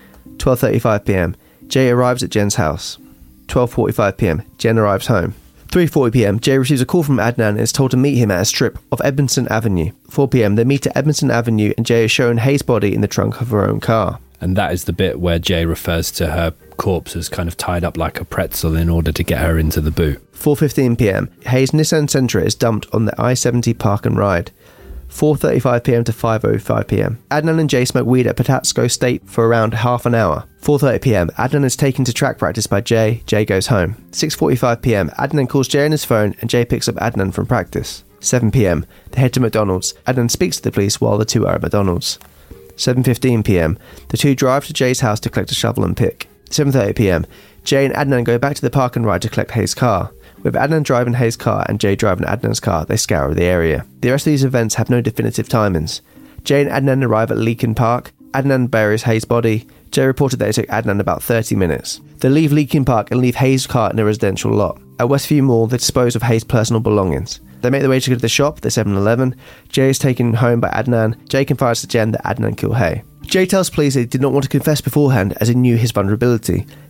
12:35 p.m, Jay arrives at Jen's house. 12:45 p.m, Jen arrives home. 3:40 p.m, Jay receives a call from Adnan and is told to meet him at a strip of Edmondson Avenue. 4 p.m, they meet at Edmondson Avenue and Jay is shown Hae's body in the trunk of her own car. And that is the bit where Jay refers to her corpse as kind of tied up like a pretzel in order to get her into the boot. 4:15 p.m, Hae's Nissan Sentra is dumped on the I-70 Park and Ride. 4:35 p.m. to 5:05 p.m. Adnan and Jay smoke weed at Patapsco State for around half an hour. 4:30 p.m. Adnan is taken to track practice by Jay. Jay goes home. 6:45 p.m. Adnan calls Jay on his phone and Jay picks up Adnan from practice. 7 p.m. They head to McDonald's. Adnan speaks to the police while the two are at McDonald's. 7:15 p.m. The two drive to Jay's house to collect a shovel and pick. 7:30 p.m. Jay and Adnan go back to the park and ride to collect Hae's car. With Adnan driving Hae's car and Jay driving Adnan's car, they scour the area. The rest of these events have no definitive timings. Jay and Adnan arrive at Leakin Park. Adnan buries Hae's body. Jay reported that it took Adnan about 30 minutes. They leave Leakin Park and leave Hae's car in a residential lot. At Westview Mall, they dispose of Hae's personal belongings. They make their way to go to the shop, the 7-Eleven. Jay is taken home by Adnan. Jay confides to Jen that Adnan killed Hae. Jay tells police that he did not want to confess beforehand as he knew his vulnerability.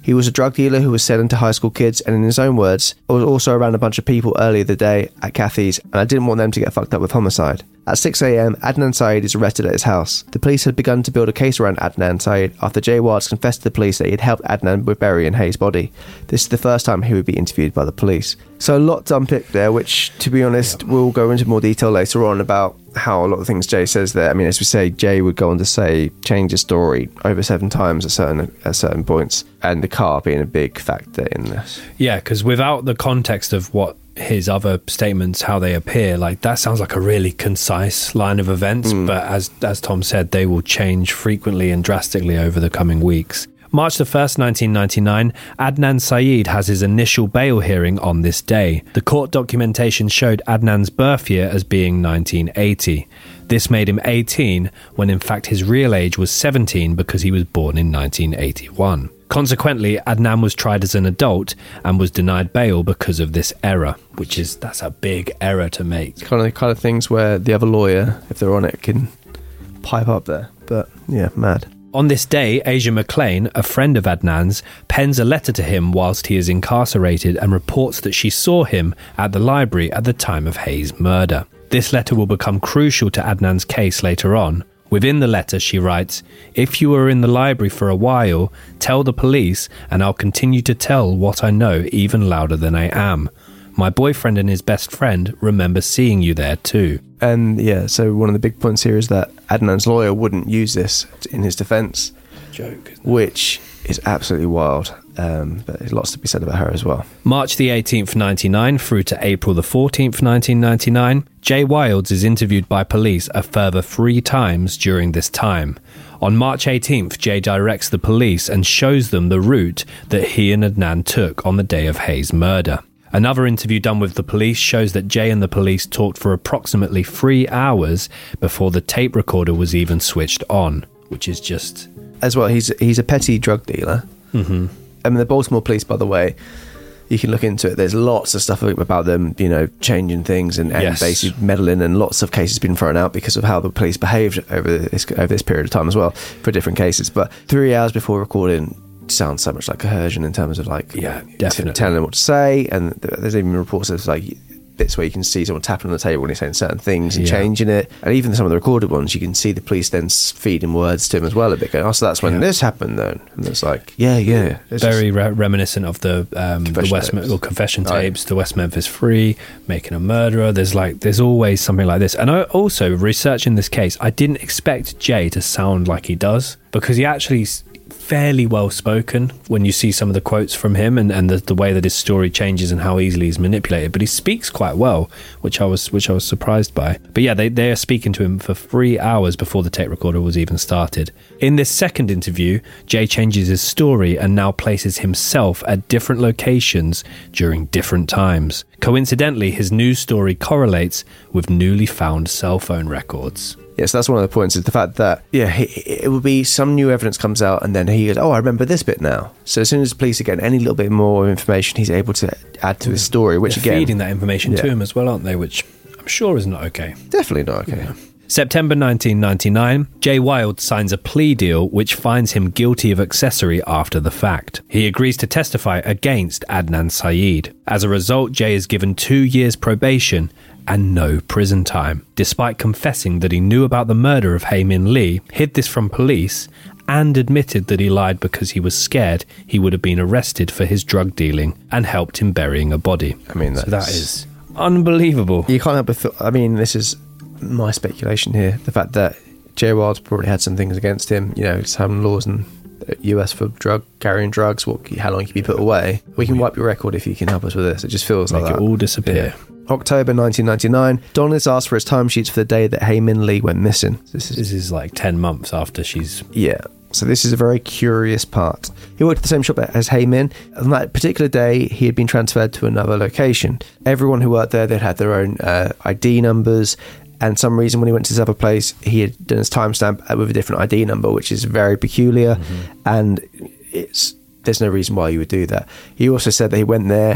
He was a drug dealer who was selling to high school kids, and in his own words, I was also around a bunch of people earlier the day at Kathy's, and I didn't want them to get fucked up with homicide. At 6 a.m, Adnan Syed is arrested at his house. The police had begun to build a case around Adnan Syed after Jay Wilds confessed to the police that he had helped Adnan with burying Hayes' body. This is the first time he would be interviewed by the police. So a lot to unpick there, which, to be honest, we'll go into more detail later on about how a lot of things Jay says there. I mean, as we say, Jay would go on to say, change his story over 7 times at certain points, and the car being a big factor in this. Yeah, because without the context of what his other statements, how they appear, like that sounds like a really concise line of events, but as Tom said, they will change frequently and drastically over the coming weeks. March the 1st, 1999, Adnan Syed has his initial bail hearing on this day. The court documentation showed Adnan's birth year as being 1980. This made him 18, when in fact his real age was 17 because he was born in 1981. Consequently, Adnan was tried as an adult and was denied bail because of this error, that's a big error to make. Kind of things where the other lawyer, if they're on it, can pipe up there. But yeah, mad. On this day, Asia McLean, a friend of Adnan's, pens a letter to him whilst he is incarcerated and reports that she saw him at the library at the time of Hayes' murder. This letter will become crucial to Adnan's case later on. Within the letter, she writes, "If you were in the library for a while, tell the police and I'll continue to tell what I know even louder than I am. My boyfriend and his best friend remember seeing you there too." And yeah, so one of the big points here is that Adnan's lawyer wouldn't use this in his defence. Joke. Which is absolutely wild. But there's lots to be said about her as well. March the 18th, 99 through to April the 14th, 1999, Jay Wilds is interviewed by police a further 3 times during this time. On March 18th, Jay directs the police and shows them the route that he and Adnan took on the day of Hayes' murder. Another interview done with the police shows that Jay and the police talked for approximately 3 hours before the tape recorder was even switched on, which is just... As well, he's a petty drug dealer. Mm-hmm. I mean, the Baltimore police, by the way, you can look into it. There's lots of stuff about them, changing things and basically meddling, and lots of cases been thrown out because of how the police behaved over this period of time as well for different cases. But 3 hours before recording sounds so much like coercion in terms of definitely telling them what to say. And there's even reports of bits where you can see someone tapping on the table when he's saying certain things and changing it. And even some of the recorded ones, you can see the police then feeding words to him as well a bit, going, "Oh, so that's when this happened then." And it's like, yeah. It's very reminiscent of the confession tapes, the West Memphis 3, Making a Murderer. There's always something like this. And I also, researching this case, I didn't expect Jay to sound like he does, because he actually fairly well spoken when you see some of the quotes from him and the way that his story changes and how easily he's manipulated, but he speaks quite well, which I was surprised by. But yeah, they are speaking to him for 3 hours before the tape recorder was even started. In this second interview, Jay changes his story and now places himself at different locations during different times. Coincidentally, his news story correlates with newly found cell phone records. Yes, that's one of the points, is the fact that, it will be some new evidence comes out and then he goes, "Oh, I remember this bit now." So as soon as the police are getting any little bit more information, he's able to add to his story, which They're feeding that information to him as well, aren't they? Which I'm sure is not okay. Definitely not okay. Yeah. September 1999, Jay Wilds signs a plea deal which finds him guilty of accessory after the fact. He agrees to testify against Adnan Syed. As a result, Jay is given 2 years probation and no prison time, despite confessing that he knew about the murder of Hae Min Lee, hid this from police, and admitted that he lied because he was scared he would have been arrested for his drug dealing and helped him burying a body. I mean, so that is unbelievable. You can't help but this is my speculation here, the fact that Jay Wilds probably had some things against him, some laws in the US for carrying drugs, how long you can be put away. We can wipe your record if you can help us with this. It just feels like it all disappear. Yeah. October 1999, Don is asked for his timesheets for the day that Hae Min Lee went missing. This is like 10 months after she's... Yeah. So this is a very curious part. He worked at the same shop as Hae Min. On that particular day, he had been transferred to another location. Everyone who worked there, they'd had their own ID numbers. And some reason when he went to this other place, he had done his timestamp with a different ID number, which is very peculiar. Mm-hmm. And there's no reason why you would do that. He also said that he went there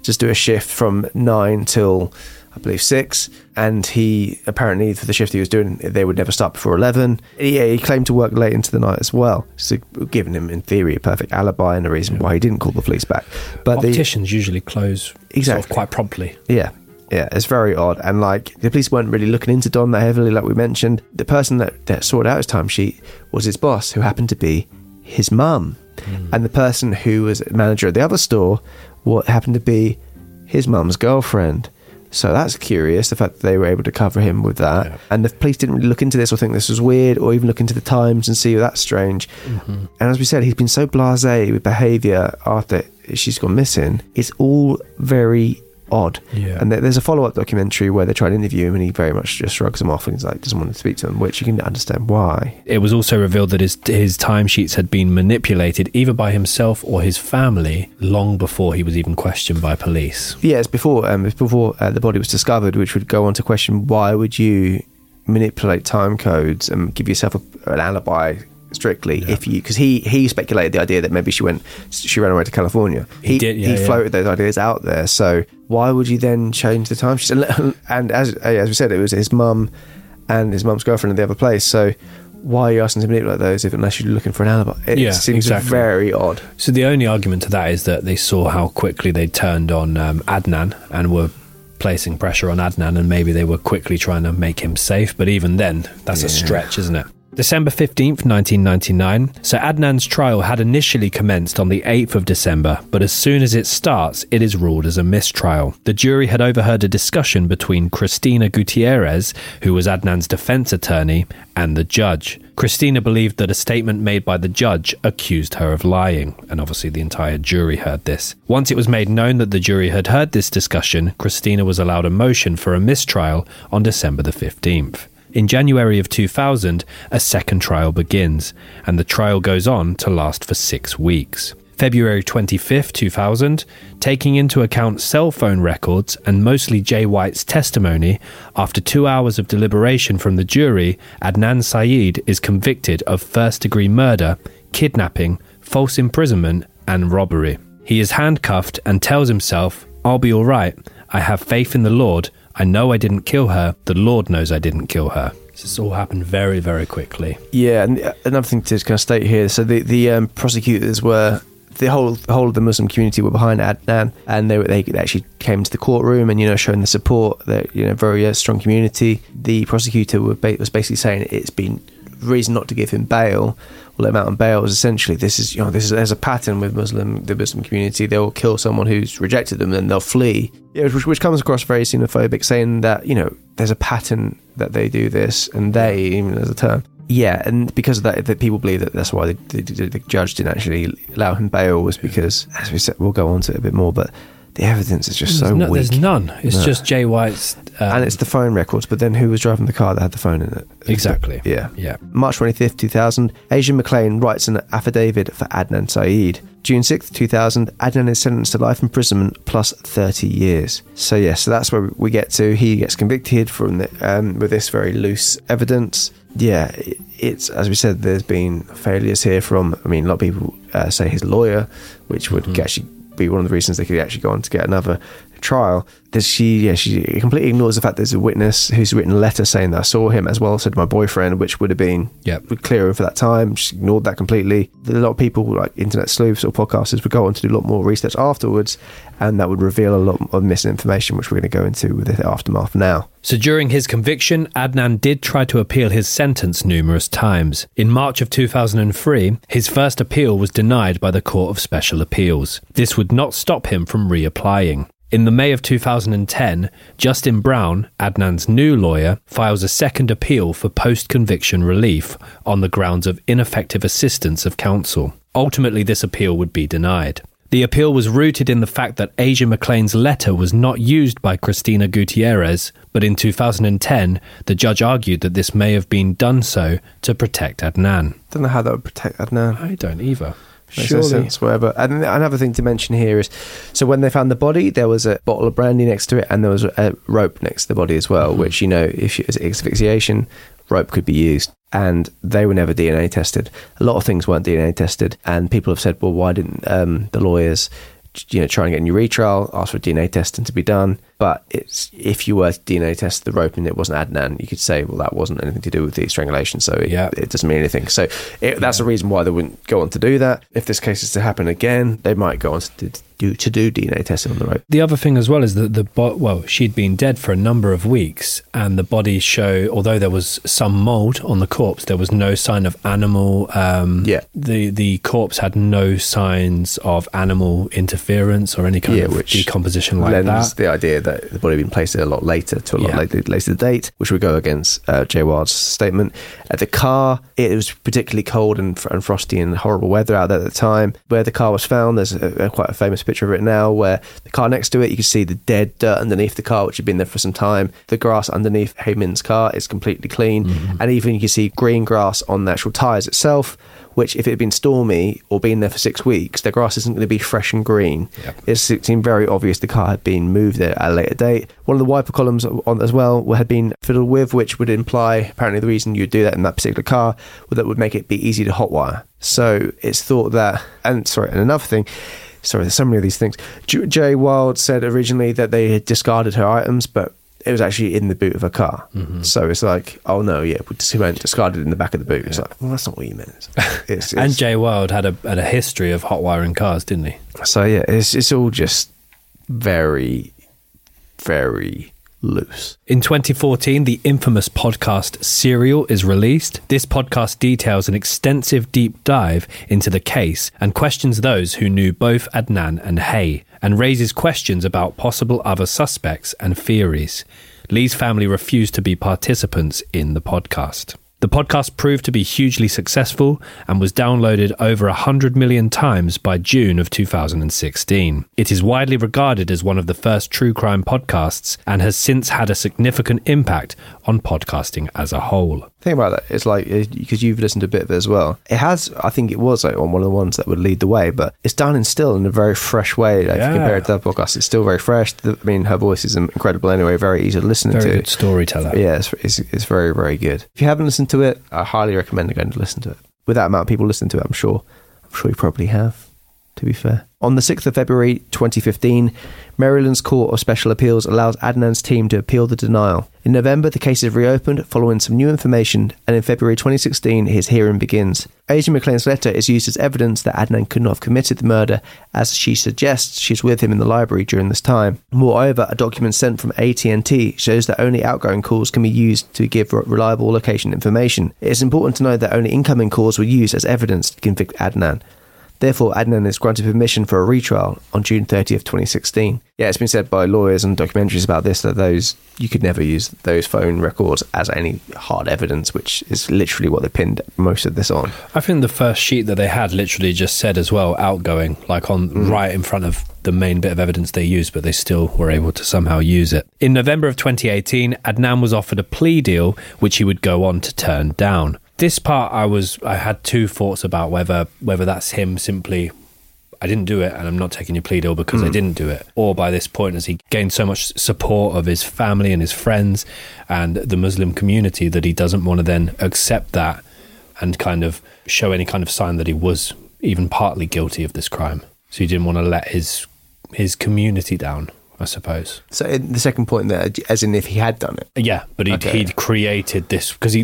just do a shift from 9 till, I believe, 6. And he, apparently, for the shift he was doing, they would never start before 11. He claimed to work late into the night as well, so giving him, in theory, a perfect alibi and a reason why he didn't call the police back. But opticians usually close sort of quite promptly. Yeah, it's very odd. And like, the police weren't really looking into Don that heavily, like we mentioned. The person that sorted out his timesheet was his boss, who happened to be his mum. And the person who was manager of the other store, what happened to be his mum's girlfriend. So that's curious, the fact that they were able to cover him with that. Yeah. And the police didn't really look into this or think this was weird, or even look into the times and see, that's strange. And as we said, he's been so blasé with behaviour after she's gone missing. It's all very odd. Yeah. And there's a follow-up documentary where they try to interview him, and he very much just shrugs them off and he's like, doesn't want to speak to them, which you can understand why. It was also revealed that his timesheets had been manipulated either by himself or his family long before he was even questioned by police. Yeah, it's before the body was discovered, which would go on to question, why would you manipulate time codes and give yourself an alibi strictly, because he speculated the idea that maybe she ran away to California. He floated those ideas out there. So why would you then change the time? And as we said, it was his mum and his mum's girlfriend at the other place. So why are you asking to manipulate those unless you're looking for an alibi? It seems very odd. So the only argument to that is that they saw how quickly they turned on Adnan and were placing pressure on Adnan, and maybe they were quickly trying to make him safe. But even then, that's a stretch, isn't it? December 15th, 1999. So Adnan's trial had initially commenced on the 8th of December, but as soon as it starts, it is ruled as a mistrial. The jury had overheard a discussion between Cristina Gutierrez, who was Adnan's defense attorney, and the judge. Cristina believed that a statement made by the judge accused her of lying, and obviously the entire jury heard this. Once it was made known that the jury had heard this discussion, Cristina was allowed a motion for a mistrial on December the 15th. In January of 2000, a second trial begins, and the trial goes on to last for 6 weeks. February 25th, 2000, taking into account cell phone records and mostly Jay White's testimony, after 2 hours of deliberation from the jury, Adnan Syed is convicted of first-degree murder, kidnapping, false imprisonment, and robbery. He is handcuffed and tells himself, "I'll be all right. I have faith in the Lord. I know I didn't kill her. The Lord knows I didn't kill her." This all happened very, very quickly. Yeah, and another thing to kind of state here, so the prosecutors were, the whole of the Muslim community were behind Adnan, and they actually came to the courtroom and, showing the support, that, very strong community. The prosecutor was basically saying it's been reason not to give him bail, or let him out on bail, is essentially there's a pattern with the Muslim community. They'll kill someone who's rejected them, then they'll flee, which comes across very xenophobic, saying that there's a pattern that they do this, and they, even as a term. Yeah, and because of that people believe that that's why the judge didn't actually allow him bail, was because, as we said, we'll go on to it a bit more, but the evidence is just weak. There's none. It's just Jay White's... and it's the phone records, but then who was driving the car that had the phone in it? Exactly. Yeah. March 25th, 2000, Asia McLean writes an affidavit for Adnan Syed. June 6th, 2000, Adnan is sentenced to life imprisonment plus 30 years. So that's where we get to. He gets convicted from with this very loose evidence. Yeah, it's, as we said, there's been failures here from, a lot of people say his lawyer, which would actually be one of the reasons they could actually go on to get another trial. She completely ignores the fact there's a witness who's written a letter saying that I saw him, as well, said my boyfriend, which would have been clearer for that time. She ignored that completely. A lot of people, like internet sleuths or podcasters, would go on to do a lot more research afterwards, and that would reveal a lot of misinformation, which we're going to go into with the aftermath now. So during his conviction, Adnan did try to appeal his sentence numerous times. In March of 2003, his first appeal was denied by the Court of Special Appeals. This would not stop him from reapplying. In the May of 2010, Justin Brown, Adnan's new lawyer, files a second appeal for post-conviction relief on the grounds of ineffective assistance of counsel. Ultimately, this appeal would be denied. The appeal was rooted in the fact that Asia McLean's letter was not used by Cristina Gutierrez, but in 2010, the judge argued that this may have been done so to protect Adnan. Don't know how that would protect Adnan. I don't either. Makes no sense, whatever. And another thing to mention here is, so when they found the body, there was a bottle of brandy next to it, and there was a rope next to the body as well, which, if it's asphyxiation, rope could be used. And they were never DNA tested. A lot of things weren't DNA tested, and people have said, well, why didn't the lawyers try and get a new retrial, ask for DNA testing to be done. But if you were to DNA test the rope and it wasn't Adnan, you could say, well, that wasn't anything to do with the strangulation, so it doesn't mean anything. So that's the reason why they wouldn't go on to do that. If this case is to happen again, they might go on to do DNA testing on the rope. The other thing as well is that she'd been dead for a number of weeks, and the body show, although there was some mold on the corpse, there was no sign of animal. The corpse had no signs of animal interference or any kind of decomposition like that. The idea that the body had been placed a lot later to a lot later date, which would go against Jay Wilde's statement. At the car, it was particularly cold and frosty and horrible weather out there at the time. Where the car was found, there's quite a famous picture of it now, where the car next to it, you can see the dead dirt underneath the car, which had been there for some time. The grass underneath Heyman's car is completely clean, and even you can see green grass on the actual tyres itself, which if it had been stormy or been there for 6 weeks, the grass isn't going to be fresh and green. It seemed very obvious the car had been moved there at a later date. One of the wiper columns on as well had been fiddled with, which would imply apparently the reason you'd do that in that particular car would make it be easy to hotwire. So it's thought that, and another thing, there's so many of these things. Jay Wilde said originally that they had discarded her items, but it was actually in the boot of her car. So it's like, oh no, we discarded it in the back of the boot. It's like, well, that's not what you meant. And Jay Wilde had a history of hot wiring cars, didn't he? So yeah, it's all just very, very loose. In 2014, the infamous podcast Serial is released. This podcast details an extensive deep dive into the case and questions those who knew both Adnan and Hay, and raises questions about possible other suspects and theories. Lee's family refused to be participants in the podcast. The podcast proved to be hugely successful and was downloaded over 100 million times by June of 2016. It is widely regarded as one of the first true crime podcasts and has since had a significant impact on podcasting as a whole. The thing about that is, like, because you've listened to a bit of it as well, it has, I think it was like on one of the ones that would lead the way, but it's done still in a very fresh way. Like, if you compare it to the podcast, it's still very fresh. I mean, her voice is incredible anyway, very easy to listen to. Very good storyteller. Yeah, it's very, very good. If you haven't listened to it, I highly recommend going to listen to it. With that amount of people listening to it, I'm sure you probably have, to be fair. On the 6th of February 2015, Maryland's Court of Special Appeals allows Adnan's team to appeal the denial. In November, the case is reopened following some new information, and in February 2016, his hearing begins. Agent McLean's letter is used as evidence that Adnan could not have committed the murder, as she suggests she's with him in the library during this time. Moreover, a document sent from AT&T shows that only outgoing calls can be used to give reliable location information. It is important to note that only incoming calls were used as evidence to convict Adnan. Therefore, Adnan is granted permission for a retrial on June 30th, 2016. Yeah, it's been said by lawyers and documentaries about this that you could never use those phone records as any hard evidence, which is literally what they pinned most of this on. I think the first sheet that they had literally just said as well, outgoing, like on right in front of the main bit of evidence they used, but they still were able to somehow use it. In November of 2018, Adnan was offered a plea deal, which he would go on to turn down. This part, I had two thoughts about whether that's him simply, I didn't do it and I'm not taking your plea deal because I didn't do it. Or by this point, as he gained so much support of his family and his friends and the Muslim community, that he doesn't want to then accept that and kind of show any kind of sign that he was even partly guilty of this crime. So he didn't want to let his community down, I suppose. So in the second point there, as in if he had done it? Yeah, but he'd created this, because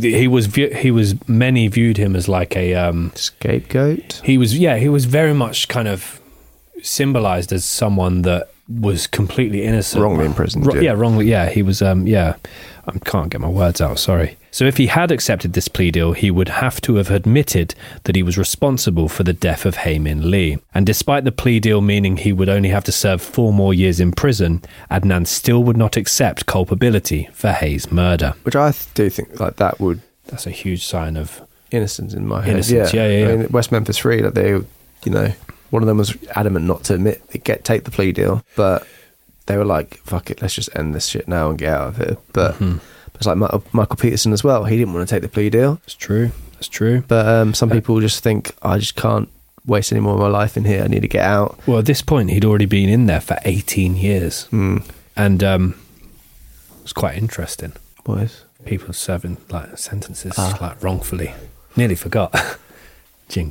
many viewed him as like a scapegoat. He was very much kind of symbolized as someone that was completely innocent. Wrongly imprisoned. Wrongly. Yeah, he was, I can't get my words out, sorry. So if he had accepted this plea deal, he would have to have admitted that he was responsible for the death of Hae-Min Lee. And despite the plea deal meaning he would only have to serve 4 more years in prison, Adnan still would not accept culpability for Hay's murder. Which I do think like that would... That's a huge sign of... innocence in my head. Innocence, yeah. I mean, West Memphis 3, like they, one of them was adamant not to take the plea deal, but they were like, fuck it, let's just end this shit now and get out of here. But... It's like Michael Peterson as well. He didn't want to take the plea deal. It's true. But some people just think, I just can't waste any more of my life in here. I need to get out. Well, at this point, he'd already been in there for 18 years. And it's quite interesting. What is? People serving like sentences like wrongfully. Nearly forgot. Jingle.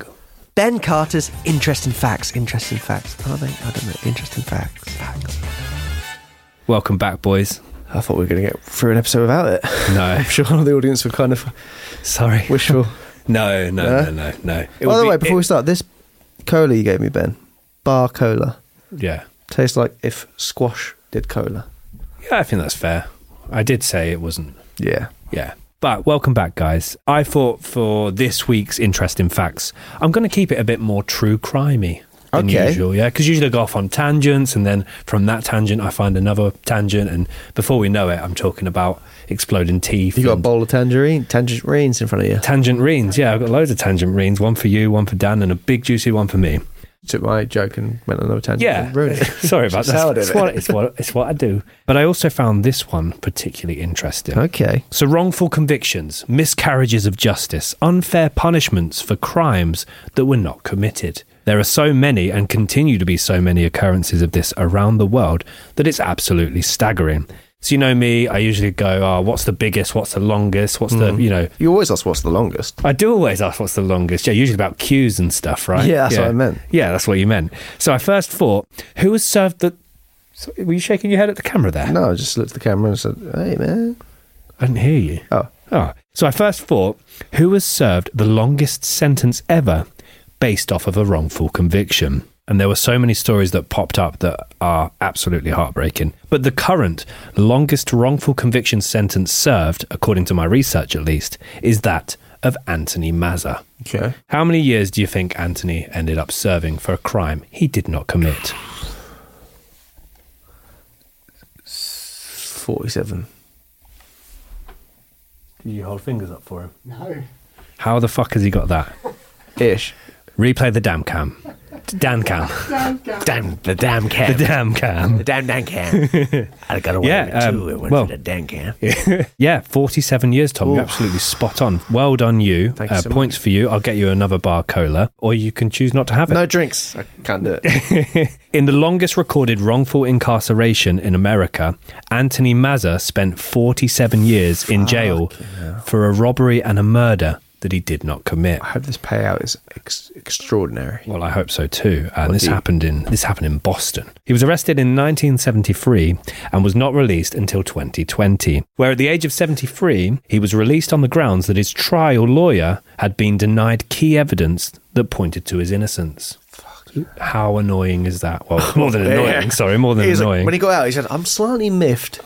Ben Carter's Interesting Facts. Interesting facts. Are they? I don't know. Interesting facts. Welcome back, boys. I thought we were going to get through an episode without it. No. I'm sure the audience were kind of sorry, wishful. No. By the way, before we start, this cola you gave me, Ben, bar cola. Yeah. Tastes like if squash did cola. Yeah, I think that's fair. I did say it wasn't. Yeah. Yeah. But welcome back, guys. I thought for this week's Interesting Facts, I'm going to keep it a bit more true crimey than usual, yeah? Because usually I go off on tangents, and then from that tangent I find another tangent, and before we know it, I'm talking about exploding teeth. You got a bowl of tangerines in front of you. Tangerines, yeah. I've got loads of tangerines. One for you, one for Dan, and a big juicy one for me. Took my joke and went on another tangent. Yeah, sorry about that. It's what I do. But I also found this one particularly interesting. Okay. So wrongful convictions, miscarriages of justice, unfair punishments for crimes that were not committed. There are so many and continue to be so many occurrences of this around the world that it's absolutely staggering. So you know me, I usually go, what's the biggest, what's the longest, what's the, You always ask what's the longest. I do always ask what's the longest. Yeah, usually about queues and stuff, right? Yeah, that's what I meant. Yeah, that's what you meant. So I first thought, who has served the... So, were you shaking your head at the camera there? No, I just looked at the camera and said, hey, man. I didn't hear you. Oh. So I first thought, who has served the longest sentence ever based off of a wrongful conviction? And there were so many stories that popped up that are absolutely heartbreaking. But the current longest wrongful conviction sentence served, according to my research at least, is that of Anthony Mazza. Okay. How many years do you think Anthony ended up serving for a crime he did not commit? 47. Did you hold fingers up for him? No. How the fuck has he got that? Ish. Replay the damn cam. Dan cam. The damn cam. The damn cam. The damn cam. I got away with it too. It went for the damn cam. Yeah, 47 years, Tom. You're absolutely spot on. Well done, you. Thank you so points much. for you. I'll get you another bar cola, or you can choose not to have it. No drinks. I can't do it. In the longest recorded wrongful incarceration in America, Anthony Mazza spent 47 years in jail for a robbery and a murder that he did not commit. I hope this payout is extraordinary. Well, I hope so too. And this happened in Boston. He was arrested in 1973 and was not released until 2020, where at the age of 73, he was released on the grounds that his trial lawyer had been denied key evidence that pointed to his innocence. How annoying is that? Well, more than annoying. Sorry, more than annoying. When he got out, he said, I'm slightly miffed.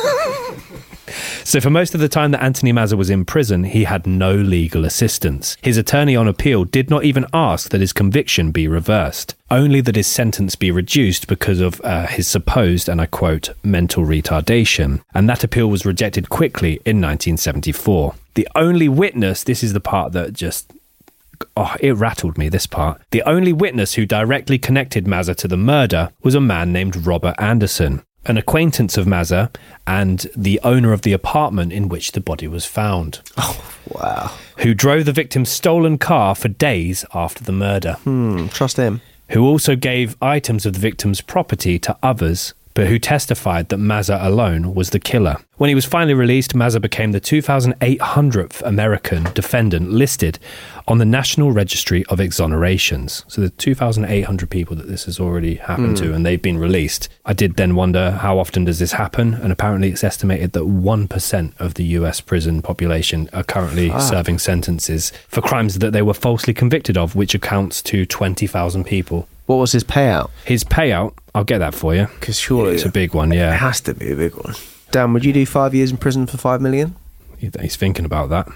So for most of the time that Anthony Mazza was in prison, he had no legal assistance. His attorney on appeal did not even ask that his conviction be reversed, only that his sentence be reduced because of his supposed, and I quote, mental retardation. And that appeal was rejected quickly in 1974. The only witness, this is the part that just... it rattled me, this part. The only witness who directly connected Mazza to the murder was a man named Robert Anderson, an acquaintance of Mazza and the owner of the apartment in which the body was found. Oh, wow. Who drove the victim's stolen car for days after the murder. Trust him. Who also gave items of the victim's property to others, but who testified that Mazza alone was the killer. When he was finally released, Mazza became the 2,800th American defendant listed on the National Registry of Exonerations. So the 2,800 people that this has already happened to, and they've been released. I did then wonder, how often does this happen? And apparently it's estimated that 1% of the US prison population are currently serving sentences for crimes that they were falsely convicted of, which accounts to 20,000 people. What was his payout? His payout, I'll get that for you. Because surely it's a big one, yeah. It has to be a big one. Dan, would you do 5 years in prison for $5 million? He's thinking about that.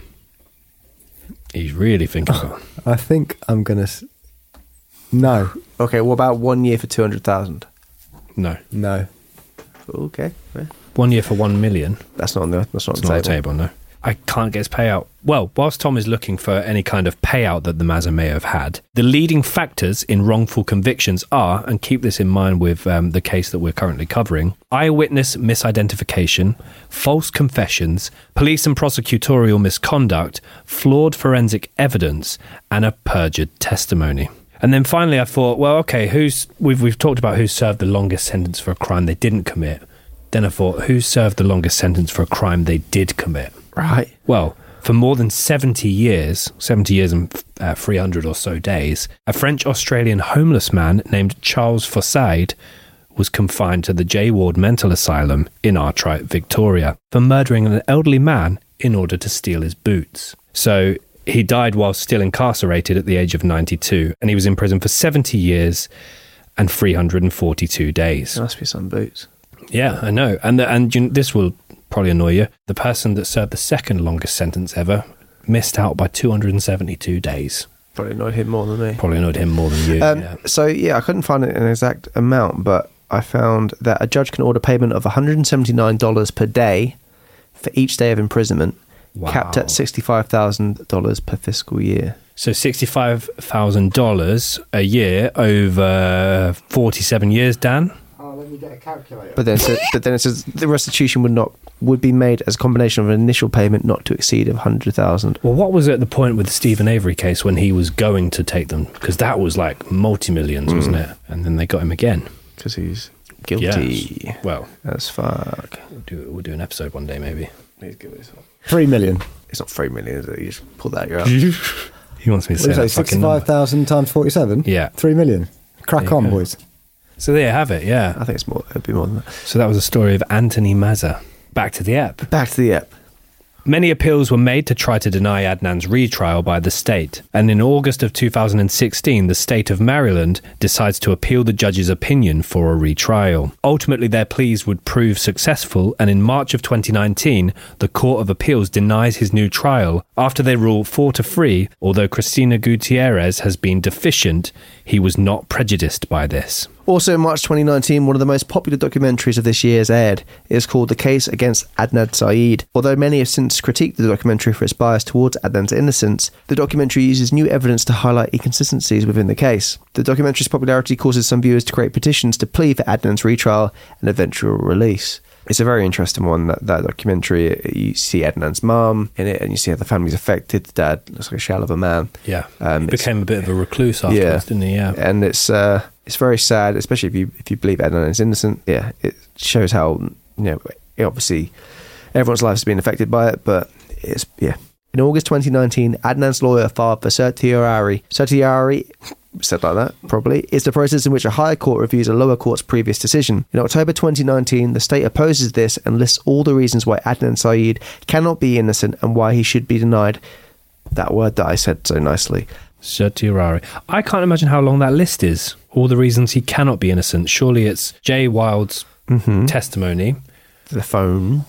He's really thinking about it. I think I'm going to... No. Okay, what about 1 year for 200,000? No. Okay. Fair. 1 year for 1 million. That's not on the table, no. I can't get his payout. Well, whilst Tom is looking for any kind of payout that the Mazza may have had, the leading factors in wrongful convictions are, and keep this in mind with the case that we're currently covering, eyewitness misidentification, false confessions, police and prosecutorial misconduct, flawed forensic evidence, and a perjured testimony. And then finally I thought, well, okay, we've talked about who served the longest sentence for a crime they didn't commit. Then I thought, who served the longest sentence for a crime they did commit? Right. Well, For more than 70 years and 300 or so days, a French-Australian homeless man named Charles Forsyth was confined to the J Ward Mental Asylum in Artrite, Victoria, for murdering an elderly man in order to steal his boots. So he died while still incarcerated at the age of 92, and he was in prison for 70 years and 342 days. There must be some boots. Yeah, I know. And this will probably annoy you. The person that served the second longest sentence ever missed out by 272 days. Probably annoyed him more than me. Probably annoyed him more than you. So, I couldn't find an exact amount, but I found that a judge can order payment of $179 per day for each day of imprisonment, capped at $65,000 per fiscal year. So $65,000 a year over 47 years, Dan? Oh, let me get a calculator. But then it says the restitution would be made as a combination of an initial payment not to exceed $100,000. Well, what was at the point with the Stephen Avery case when he was going to take them? Because that was like multi-millions, wasn't it? And then they got him again. Because he's guilty. Yes. Well, as fuck. We'll do an episode one day, maybe. Please give this up. 3 million. It's not 3 million, is it? You just pull that out. He wants me to say that fucking number. 65,000 times 47? Yeah. 3 million. Crack on, boys. So there you have it, yeah. I think it'd be more than that. So that was a story of Anthony Mazza. Back to the ep. Back to the ep. Many appeals were made to try to deny Adnan's retrial by the state, and in August of 2016, the state of Maryland decides to appeal the judge's opinion for a retrial. Ultimately, their pleas would prove successful, and in March of 2019, the Court of Appeals denies his new trial after they rule 4-3. Although Cristina Gutierrez has been deficient, he was not prejudiced by this. Also in March 2019, one of the most popular documentaries of this year is aired. It is called The Case Against Adnan Syed. Although many have since critiqued the documentary for its bias towards Adnan's innocence, the documentary uses new evidence to highlight inconsistencies within the case. The documentary's popularity causes some viewers to create petitions to plead for Adnan's retrial and eventual release. It's a very interesting one, that documentary. You see Adnan's mum in it, and you see how the family's affected. The dad looks like a shell of a man. Yeah, he became a bit of a recluse afterwards, didn't he? Yeah, and it's very sad, especially if you believe Adnan is innocent. Yeah, it shows how obviously everyone's life has been affected by it, but it's In August 2019, Adnan's lawyer filed for certiorari. Certiorari, said like that, probably, is the process in which a higher court reviews a lower court's previous decision. In October 2019, the state opposes this and lists all the reasons why Adnan Syed cannot be innocent and why he should be denied. That word that I said so nicely. Certiorari. I can't imagine how long that list is. All the reasons he cannot be innocent. Surely it's Jay Wilde's testimony. The phone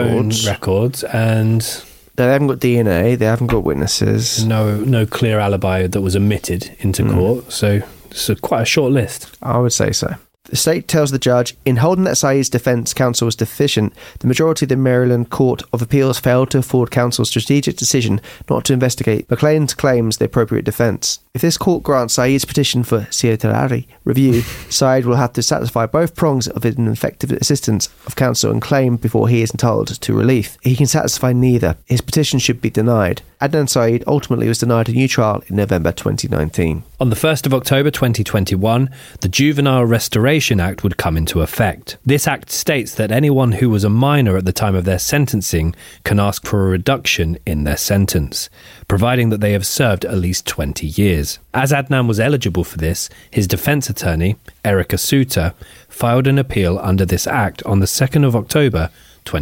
records, and... They haven't got DNA, they haven't got witnesses. No clear alibi that was omitted into court, so it's quite a short list. I would say so. The state tells the judge, in holding that Syed's defence counsel was deficient, the majority of the Maryland Court of Appeals failed to afford counsel's strategic decision not to investigate McLean's claims the appropriate defence. If this court grants Syed's petition for certiorari review, Syed will have to satisfy both prongs of ineffective assistance of counsel and claim before he is entitled to relief. He can satisfy neither. His petition should be denied. Adnan Syed ultimately was denied a new trial in November 2019. On the 1st of October 2021, the Juvenile Restoration Act would come into effect. This act states that anyone who was a minor at the time of their sentencing can ask for a reduction in their sentence, providing that they have served at least 20 years. As Adnan was eligible for this, his defence attorney, Erica Suter, filed an appeal under this act on the 2nd of October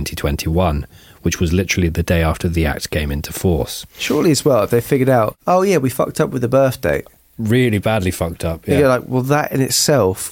2021, which was literally the day after the act came into force. Surely as well, if they figured out, oh yeah, we fucked up with the birth date. Really badly fucked up, yeah. You're like, well, that in itself...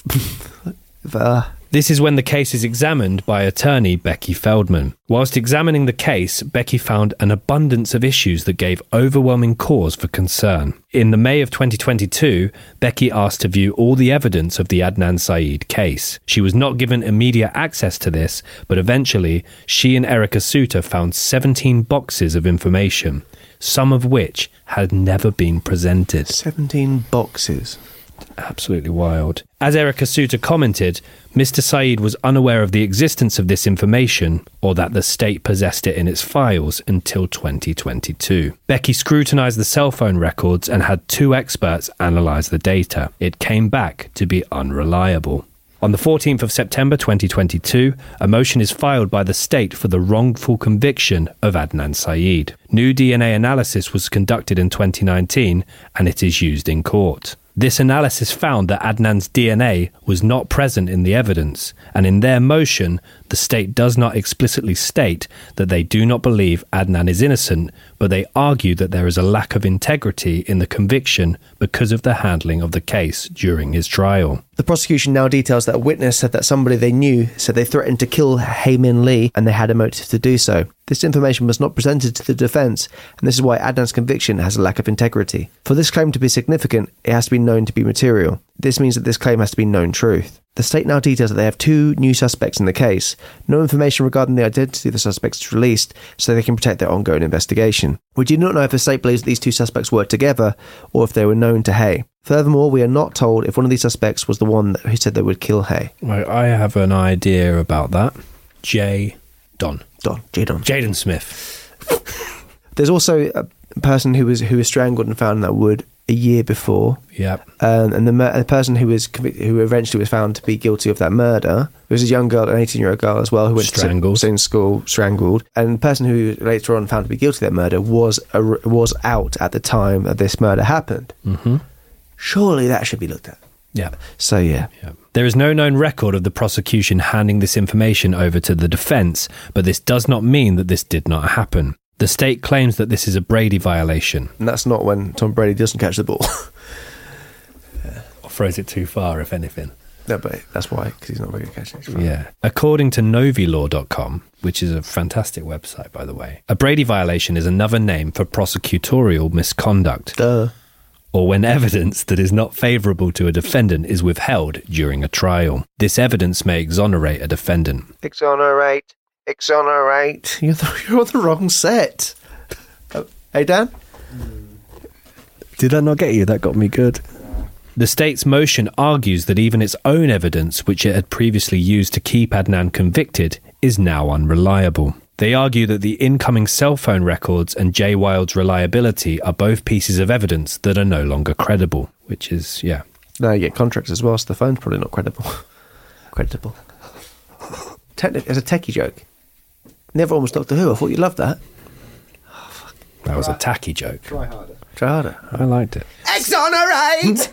This is when the case is examined by attorney Becky Feldman. Whilst examining the case, Becky found an abundance of issues that gave overwhelming cause for concern. In the May of 2022, Becky asked to view all the evidence of the Adnan Syed case. She was not given immediate access to this, but eventually she and Erica Suter found 17 boxes of information, some of which had never been presented. 17 boxes. Absolutely wild. As Erica Suter commented, Mr. Syed was unaware of the existence of this information or that the state possessed it in its files until 2022. Becky scrutinised the cell phone records and had 2 experts analyse the data. It came back to be unreliable. On the 14th of September 2022, a motion is filed by the state for the wrongful conviction of Adnan Syed. New DNA analysis was conducted in 2019 and it is used in court. This analysis found that Adnan's DNA was not present in the evidence, and in their motion, the state does not explicitly state that they do not believe Adnan is innocent, but they argue that there is a lack of integrity in the conviction because of the handling of the case during his trial. The prosecution now details that a witness said that somebody they knew said they threatened to kill Hae Min Lee and they had a motive to do so. This information was not presented to the defence, and this is why Adnan's conviction has a lack of integrity. For this claim to be significant, it has to be known to be material. This means that this claim has to be known truth. The state now details that they have 2 new suspects in the case. No information regarding the identity of the suspects is released, so they can protect their ongoing investigation. We do not know if the state believes that these 2 suspects worked together, or if they were known to Hae. Furthermore, we are not told if one of these suspects was the one who said they would kill Hae. Right, I have an idea about that. Jaden Smith. There's also a person who was strangled and found in that wood a year before. Yep. And the person who eventually was found to be guilty of that murder, it was a young girl, an 18-year-old girl as well, who went to same school, strangled. And the person who later on found to be guilty of that murder was out at the time that this murder happened. Mm-hmm. Surely that should be looked at. Yeah. So, yeah. There is no known record of the prosecution handing this information over to the defence, but this does not mean that this did not happen. The state claims that this is a Brady violation. And that's not when Tom Brady doesn't catch the ball. Or throws it too far, if anything. No, but that's why, because he's not very good at catching it. Yeah. According to novilaw.com, which is a fantastic website, by the way, a Brady violation is another name for prosecutorial misconduct. Duh. Or when evidence that is not favourable to a defendant is withheld during a trial. This evidence may exonerate a defendant. Exonerate. You're on the wrong set. Hey, Dan? Did that not get you? That got me good. The state's motion argues that even its own evidence, which it had previously used to keep Adnan convicted, is now unreliable. They argue that the incoming cell phone records and Jay Wilde's reliability are both pieces of evidence that are no longer credible, which is, yeah. No, you get contracts as well, so the phone's probably not credible. It's a techie joke. Never almost Doctor Who. I thought you loved that. Oh, fuck. That was a tacky joke. Try harder. I liked it. Exonerate!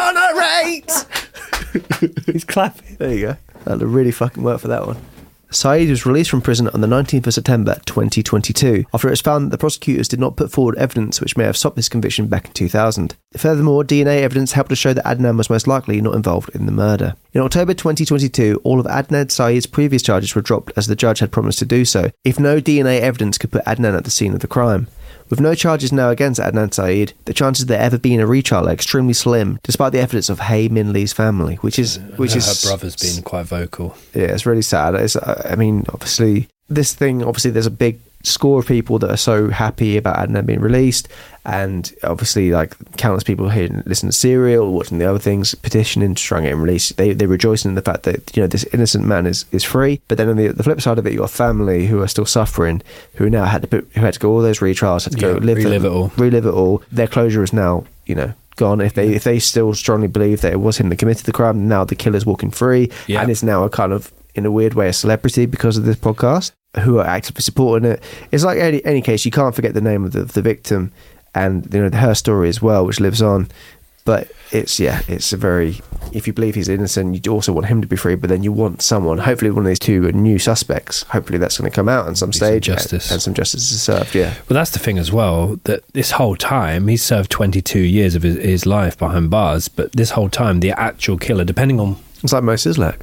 He's clapping. There you go. That'll really fucking work for that one. Syed was released from prison on the 19th of September 2022 after it was found that the prosecutors did not put forward evidence which may have stopped his conviction back in 2000. Furthermore, DNA evidence helped to show that Adnan was most likely not involved in the murder. In October 2022, all of Adnan Syed's previous charges were dropped as the judge had promised to do so, if no DNA evidence could put Adnan at the scene of the crime. With no charges now against Adnan Syed, the chances of there ever being a retrial are extremely slim, despite the evidence of Hae Min Lee's family, which is her brother's been quite vocal. Yeah, it's really sad. Obviously, there's a big score of people that are so happy about Adnan being released, and obviously, like countless people here listening to Serial, watching the other things, petitioning to try and get him released. They're rejoicing in the fact that this innocent man is free. But then on the flip side of it, you got family who are still suffering, who now had to go all those retrials, had to go relive it all. Their closure is now gone. If they still strongly believe that it was him that committed the crime, now the killer's walking free, and is now a kind of, in a weird way, a celebrity because of this podcast, who are actively supporting it. It's like any case, you can't forget the name of the victim and her story as well, which lives on. But it's a very, if you believe he's innocent, you also want him to be free, but then you want someone, hopefully one of these 2 new suspects, hopefully that's going to come out on some stage and some justice is served. Yeah. Well, that's the thing as well, that this whole time he's served 22 years of his life behind bars, but this whole time the actual killer, depending on, it's like Mo Sislak.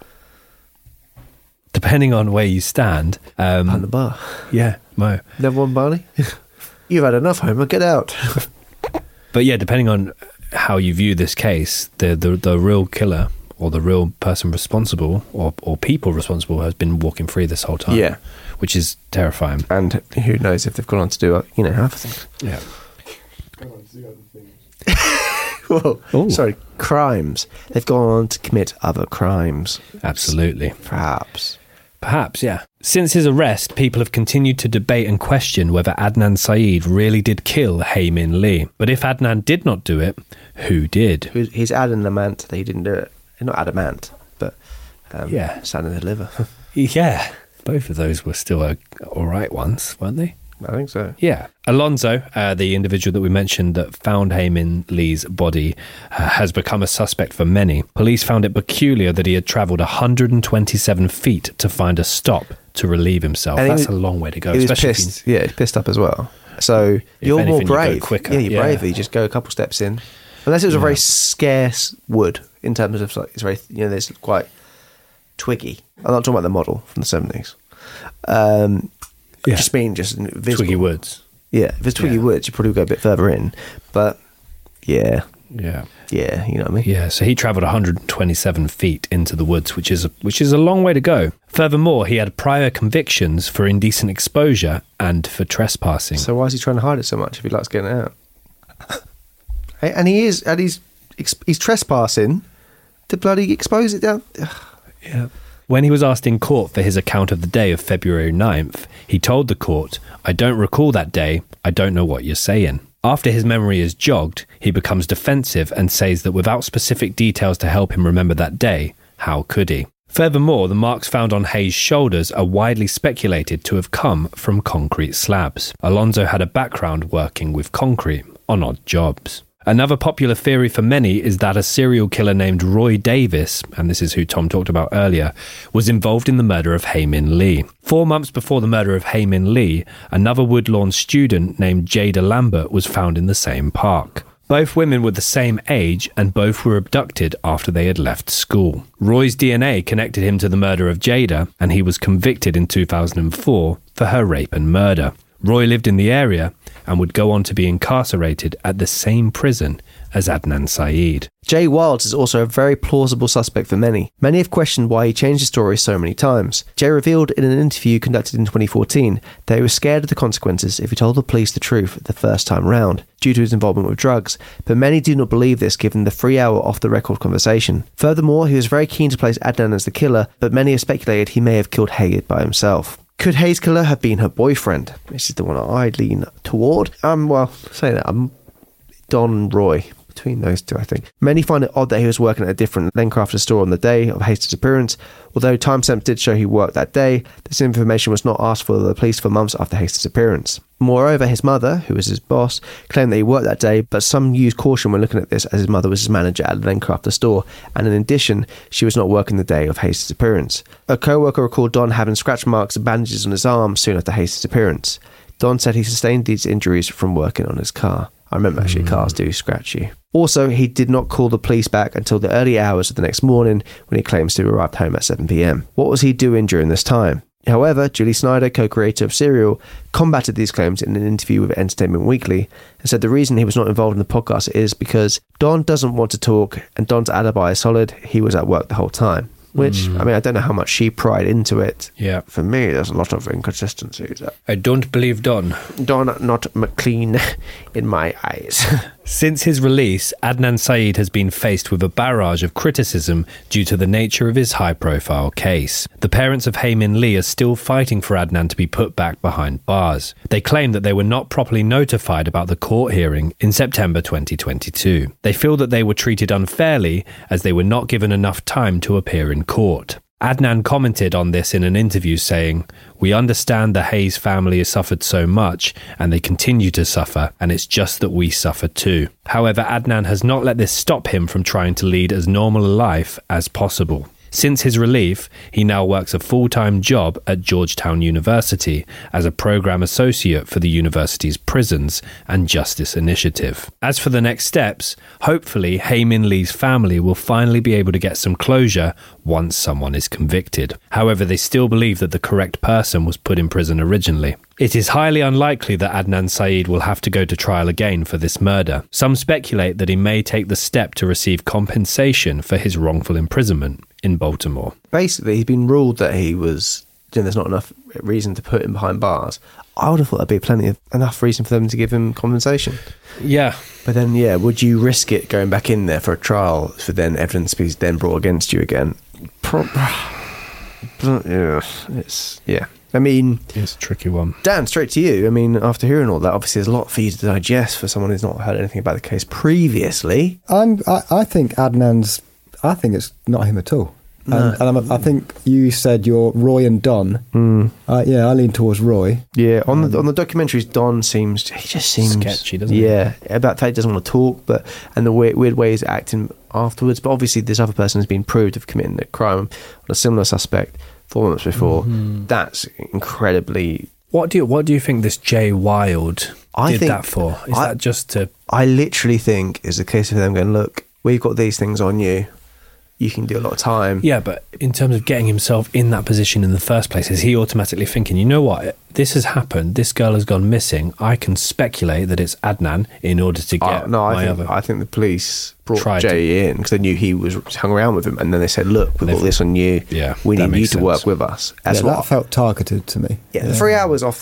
Depending on where you stand. Behind the bar. Yeah, Mo. Never won Barney? You've had enough, Homer. Get out. But yeah, depending on how you view this case, the real killer or the real person responsible or people responsible has been walking free this whole time. Yeah. Which is terrifying. And who knows if they've gone on to do, other things. Yeah. Whoa. Ooh. Sorry, crimes. They've gone on to commit other crimes. Absolutely. Perhaps, yeah. Since his arrest, people have continued to debate and question whether Adnan Syed really did kill Hae Min Lee. But if Adnan did not do it, who did? He's adamant that he didn't do it. He's not adamant. but sad in the liver. Yeah, both of those were still all right ones, weren't they? I think so. Yeah. Alonzo, the individual that we mentioned that found Hae-Min Lee's body, has become a suspect for many. Police found it peculiar that he had travelled 127 feet to find a stop to relieve himself. That's a long way to go. He was pissed. Yeah, he's pissed up as well. So you're more brave. You go quicker. Yeah, you're braver. You just go a couple steps in. Unless it was a very scarce wood in terms of, like, it's very, there's quite twiggy. I'm not talking about the model from the 70s. Just mean just visible. Twiggy woods. Yeah, if it's twiggy woods, you probably go a bit further in. But yeah, you know what I mean. Yeah, so he travelled 127 feet into the woods, which is a long way to go. Furthermore, he had prior convictions for indecent exposure and for trespassing. So why is he trying to hide it so much if he likes getting out? And he's trespassing to bloody expose it down. Yeah. When he was asked in court for his account of the day of February 9th, he told the court, "I don't recall that day. I don't know what you're saying." After his memory is jogged, he becomes defensive and says that without specific details to help him remember that day, how could he? Furthermore, the marks found on Hayes' shoulders are widely speculated to have come from concrete slabs. Alonzo had a background working with concrete on odd jobs. Another popular theory for many is that a serial killer named Roy Davis, and this is who Tom talked about earlier, was involved in the murder of Hae-Min Lee. 4 months before the murder of Hae-Min Lee, another Woodlawn student named Jada Lambert was found in the same park. Both women were the same age and both were abducted after they had left school. Roy's DNA connected him to the murder of Jada, and he was convicted in 2004 for her rape and murder. Roy lived in the area and would go on to be incarcerated at the same prison as Adnan Syed. Jay Wilds is also a very plausible suspect for many. Many have questioned why he changed his story so many times. Jay revealed in an interview conducted in 2014 that he was scared of the consequences if he told the police the truth the first time round, due to his involvement with drugs, but many do not believe this given the 3-hour off-the-record conversation. Furthermore, he was very keen to place Adnan as the killer, but many have speculated he may have killed Hayed by himself. Could Hayes' killer have been her boyfriend? This is the one I lean toward. I'm Don Roy. Between those two, I think. Many find it odd that he was working at a different Lencrafter store on the day of Hayes' disappearance. Although timestamps did show he worked that day, this information was not asked for the police for months after Hayes' disappearance. Moreover, his mother, who was his boss, claimed that he worked that day, but some used caution when looking at this as his mother was his manager at the Lencrafter store, and in addition, she was not working the day of Hayes' disappearance. A co-worker recalled Don having scratch marks and bandages on his arm soon after Hayes' disappearance. Don said he sustained these injuries from working on his car. I remember actually cars do scratch you. Also, he did not call the police back until the early hours of the next morning when he claims to have arrived home at 7 p.m. What was he doing during this time? However, Julie Snyder, co-creator of Serial, combated these claims in an interview with Entertainment Weekly and said the reason he was not involved in the podcast is because Don doesn't want to talk and Don's alibi is solid. He was at work the whole time. Which, I mean, I don't know how much she pried into it. Yeah. For me, there's a lot of inconsistencies. I don't believe Don. Don, not clean in my eyes. Since his release, Adnan Syed has been faced with a barrage of criticism due to the nature of his high-profile case. The parents of Hae-Min Lee are still fighting for Adnan to be put back behind bars. They claim that they were not properly notified about the court hearing in September 2022. They feel that they were treated unfairly as they were not given enough time to appear in court. Adnan commented on this in an interview saying, "We understand the Hayes family has suffered so much and they continue to suffer, and it's just that we suffer too." However, Adnan has not let this stop him from trying to lead as normal a life as possible. Since his relief, he now works a full-time job at Georgetown University as a program associate for the university's Prisons and Justice Initiative. As for the next steps, hopefully Hae-Min Lee's family will finally be able to get some closure once someone is convicted. However, they still believe that the correct person was put in prison originally. It is highly unlikely that Adnan Syed will have to go to trial again for this murder. Some speculate that he may take the step to receive compensation for his wrongful imprisonment in Baltimore. Basically, he's been ruled that he was, there's not enough reason to put him behind bars. I would have thought there'd be enough reason for them to give him compensation. Yeah. But then, would you risk it going back in there for a trial for then evidence to be then brought against you again? I mean, it's a tricky one. Dan, straight to you. I mean, after hearing all that, obviously there's a lot for you to digest for someone who's not heard anything about the case previously. I think it's not him at all. And I think you said you're Roy and Don. I lean towards Roy. Yeah, on the documentaries, Don seems sketchy, doesn't he? Yeah, about that he doesn't want to talk, and the weird way he's acting afterwards. But obviously, this other person has been proved of committing a crime on a similar suspect 4 months before. That's incredibly. What do you think this Jay Wilde did that for? Is that just to? I literally think it's a case of them going, look, we've got these things on you. You can do a lot of time. Yeah, but in terms of getting himself in that position in the first place, is he automatically thinking, you know what, this has happened, this girl has gone missing, I can speculate that it's Adnan in order to get I think the police brought Jay in because they knew he was hung around with him, and then they said, look, we've got this on you. Yeah, we need you to work with us. That felt targeted to me. Yeah, the 3 hours off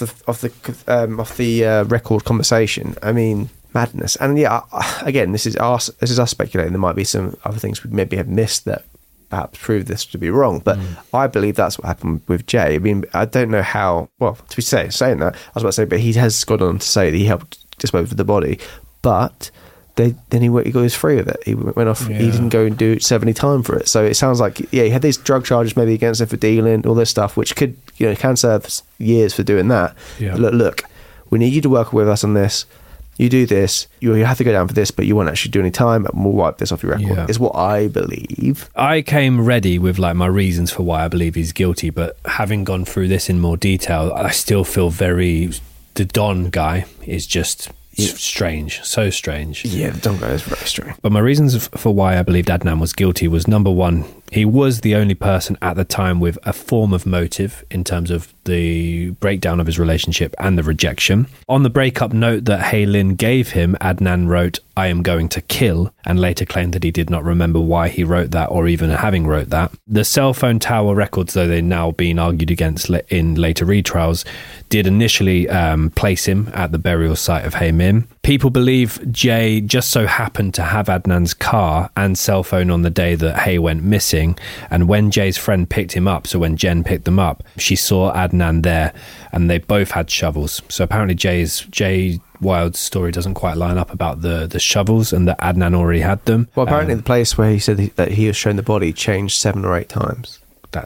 the record conversation, I mean, madness. And yeah, again, this is us speculating. There might be some other things we maybe have missed that perhaps prove this to be wrong, but I believe that's what happened with Jay. I mean, I don't know how, well, to be saying that, I was about to say, but he has gone on to say that he helped dispose of the body, but then he was free of it. He went off, he didn't go and do 70 time for it. So it sounds like, he had these drug charges maybe against him for dealing, all this stuff, which could, can serve years for doing that. Yeah. Look, we need you to work with us on this. You do this, you have to go down for this, but you won't actually do any time, and we'll wipe this off your record, is what I believe. I came ready with my reasons for why I believe he's guilty, but having gone through this in more detail, I still feel the Don guy is just strange, so strange. Yeah, the Don guy is very strange. But my reasons for why I believed Adnan was guilty was, number one, he was the only person at the time with a form of motive in terms of the breakdown of his relationship and the rejection. On the breakup note that Hae Lin gave him, Adnan wrote, "I am going to kill," and later claimed that he did not remember why he wrote that or even having wrote that. The cell phone tower records, though they're now being argued against in later retrials, did initially place him at the burial site of Hae Min. People believe Jay just so happened to have Adnan's car and cell phone on the day that Hae went missing, and when Jay's friend picked him up, so when Jen picked them up, she saw Adnan there, and they both had shovels. So apparently Jay Wilde's story doesn't quite line up about the shovels, and that Adnan already had them. Well, apparently the place where he said that he was shown the body changed 7 or 8 times.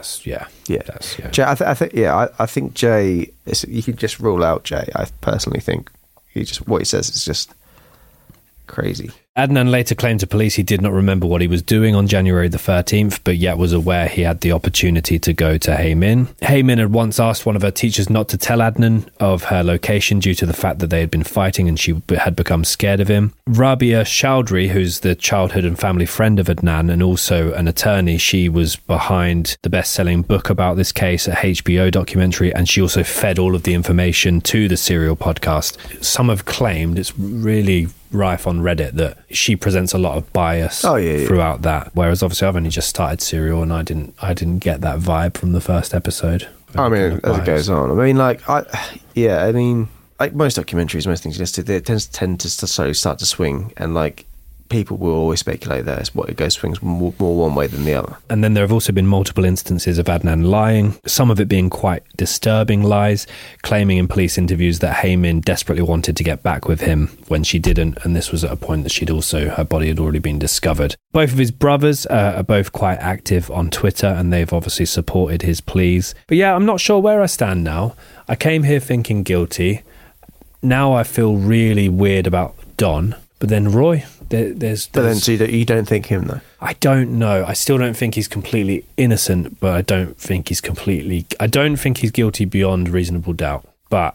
I think Jay, you could just rule out Jay. I personally think what he says is just crazy. Adnan later claimed to police he did not remember what he was doing on January the 13th, but yet was aware he had the opportunity to go to Hae Min. Hae Min had once asked one of her teachers not to tell Adnan of her location due to the fact that they had been fighting and she had become scared of him. Rabia Chowdhury, who's the childhood and family friend of Adnan and also an attorney, she was behind the best-selling book about this case, a HBO documentary, and she also fed all of the information to the Serial podcast. Some have claimed, it's really rife on Reddit, that she presents a lot of bias throughout that, whereas obviously I've only just started Serial and I didn't get that vibe from the first episode. I mean, as it goes on, I mean, like most documentaries, most things listed, they tend to slowly start to swing, and like people will always speculate that it swings more one way than the other. And then there have also been multiple instances of Adnan lying, some of it being quite disturbing lies, claiming in police interviews that Hae Min desperately wanted to get back with him when she didn't, and this was at a point that her body had already been discovered. Both of his brothers are both quite active on Twitter, and they've obviously supported his pleas. But yeah, I'm not sure where I stand now. I came here thinking guilty. Now I feel really weird about Don. But then Roy, so you don't think him, though? I don't know. I still don't think he's completely innocent, but I don't think he's guilty beyond reasonable doubt. But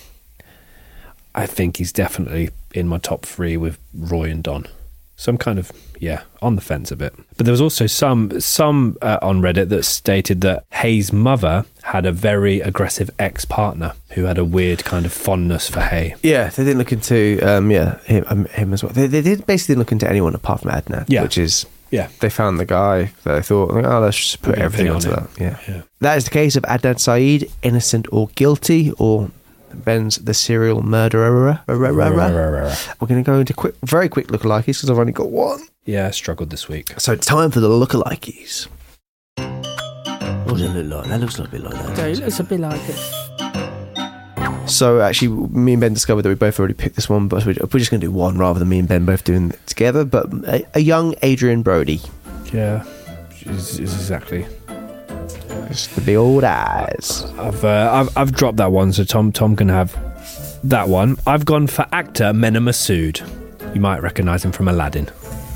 I think he's definitely in my top 3 with Roy and Don. So I'm kind of, on the fence a bit. But there was also some on Reddit that stated that Hae's mother had a very aggressive ex-partner who had a weird kind of fondness for Hae. Yeah, they didn't look into him as well. They did basically look into anyone apart from Adnan, which is... Yeah. They found the guy that they thought, let's just put everything onto that. Yeah. That is the case of Adnan Syed, innocent or guilty, or Ben's the serial murderer. We're going to go into very quick lookalikes because I've only got one. Yeah, I struggled this week. So it's time for the lookalikes. What does it look like? That looks a bit like that. It looks a bit like it. So actually, me and Ben discovered that we both already picked this one, but we're just going to do one rather than me and Ben both doing it together. But a young Adrian Brody. Yeah. is exactly. It's the big old eyes. I've dropped that one, so Tom can have that one. I've gone for actor Mena Massoud. You might recognise him from Aladdin.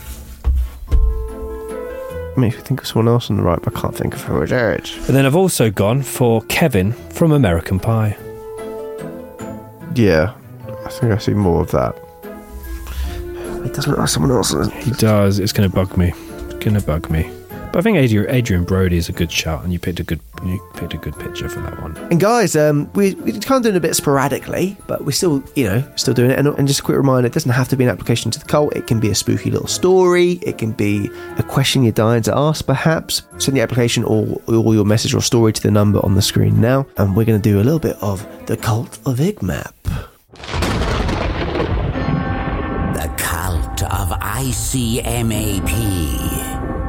I mean, if you think of someone else on the right, but I can't think of who it is. And then I've also gone for Kevin from American Pie. Yeah, I think I see more of that. He doesn't look like someone else. He does. It's going to bug me. But I think Adrian Brody is a good shout, and you picked a good picture for that one. And guys, we're kind of doing it a bit sporadically, but we're still doing it. And just a quick reminder, it doesn't have to be an application to the cult. It can be a spooky little story. It can be a question you're dying to ask, perhaps. Send your application or your message or story to the number on the screen now. And we're going to do a little bit of the Cult of Igmap. The Cult of ICMAP.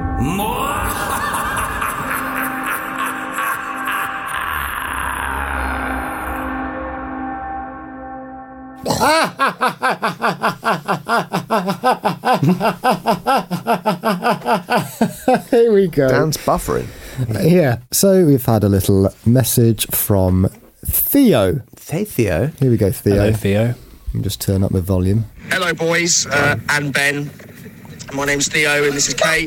Here we go. Dan's buffering. Yeah. So we've had a little message from Theo. Hey, Theo. Here we go, Theo. Hello, Theo. Let me just turn up the volume. Hello, boys, and Ben. My name's Theo, and this is Kate.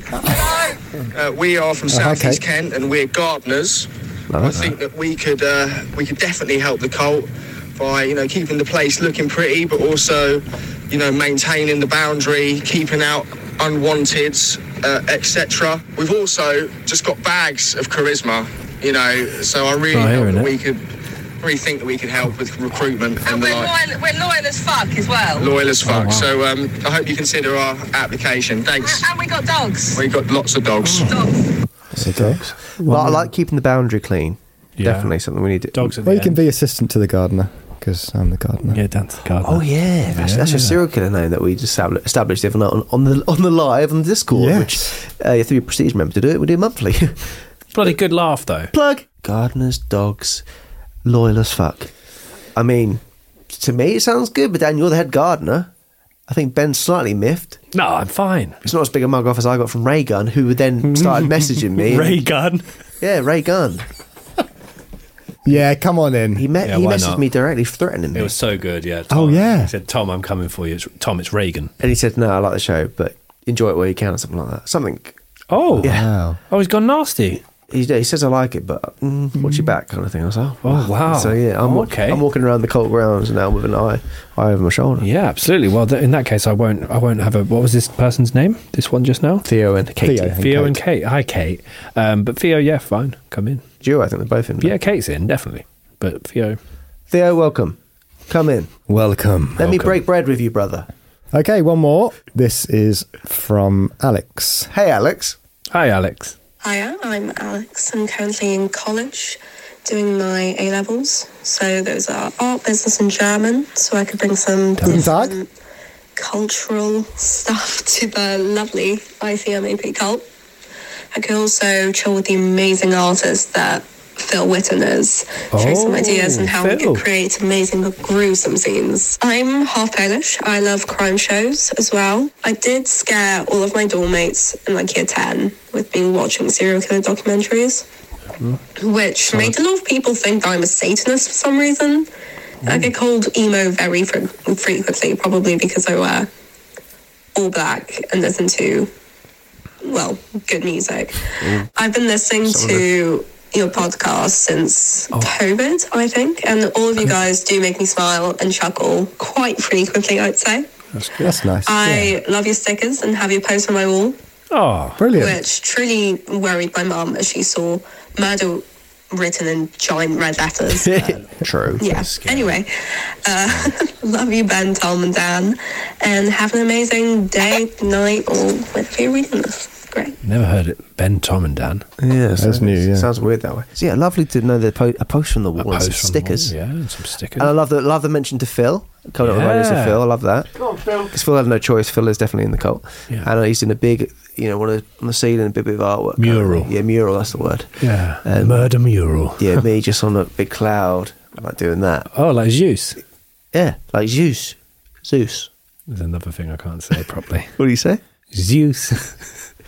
We are from South East Kent, and we're gardeners. I think that we could definitely help the cult by keeping the place looking pretty, but also maintaining the boundary, keeping out unwanteds, etc. We've also just got bags of charisma, so I really hope that we could. Really think that we could help with recruitment and we're loyal as fuck as well. Loyal as fuck. Oh, wow. So I hope you consider our application. Thanks. And we got dogs. We got lots of dogs. Dogs. Well, I like keeping the boundary clean. Yeah. Definitely something we need to. Dogs. Well, you can be assistant to the gardener because I'm the gardener. Yeah, Dan's the gardener. Oh yeah, that's your serial killer name that we just established the other night on the live on the Discord. Yes. Which you have to be a prestige member to do it. We do it monthly. Bloody good laugh though. Plug. Gardeners, dogs. Loyal as fuck. I mean, to me it sounds good, but Dan, you're the head gardener. I think Ben's slightly miffed. No, I'm fine. It's not as big a mug off as I got from Ray Gunn, who then started messaging me. Ray Gunn? Yeah, Ray Gunn. Yeah, come on in. He messaged me directly threatening me. It was so good, yeah. Tom, oh, yeah. He said, Tom, I'm coming for you. It's Reagan. And he said, no, I like the show, but enjoy it where you can or something like that. Something. Oh. Yeah. Wow. Oh, he's gone nasty. He says I like it, but watch your back kind of thing. I was like, oh wow. So yeah, I'm walking around the cult grounds now with an eye over my shoulder. Yeah, absolutely. Well, in that case, I won't have a. What was this person's name? This one just now? Theo and Katie. Theo and Kate. Hi, Kate. But Theo, yeah, fine. Come in. Duo, I think they're both in. Yeah, Kate's in definitely. But Theo, welcome. Come in. Welcome. Let me break bread with you, brother. Okay, one more. This is from Alex. Hey, Alex. Hi, Alex. Hiya, I'm Alex. I'm currently in college doing my A-levels. So those are art, business and German. So I could bring some different cultural stuff to the lovely ICMAP cult. I could also chill with the amazing artists that Phil Witten is, share some ideas on how we can create amazing but gruesome scenes. I'm half Polish. I love crime shows as well. I did scare all of my dorm mates in like year 10 with being watching serial killer documentaries, which made a lot of people think I'm a Satanist for some reason. I get called emo very frequently, probably because I wear all black and listen to, good music. I've been listening to your podcast since COVID, I think, and all of you guys do make me smile and chuckle quite frequently, I'd say. That's good. That's nice. I love your stickers and have your post on my wall. Oh, brilliant. Which truly worried my mum as she saw murder written in giant red letters. True. Yeah. Anyway, love you, Ben, Tom, and Dan, and have an amazing day, night, or whenever you're reading this. Great. Never heard it. Ben, Tom, and Dan. Yeah, that's new. Yeah, sounds weird that way. So yeah, lovely to know a post from the wall and some stickers. Yeah, and some stickers. And I love the mention to Phil. Coming up with to Phil. I love that. Come on, Phil. Because Phil had no choice. Phil is definitely in the cult. Yeah. And he's in a big, on the ceiling, a big bit of artwork. Mural. Yeah, mural. That's the word. Yeah. Murder mural. Yeah, me just on a big cloud, like doing that. Oh, like Zeus. Yeah, like Zeus. There's another thing I can't say properly. What do you say? Zeus.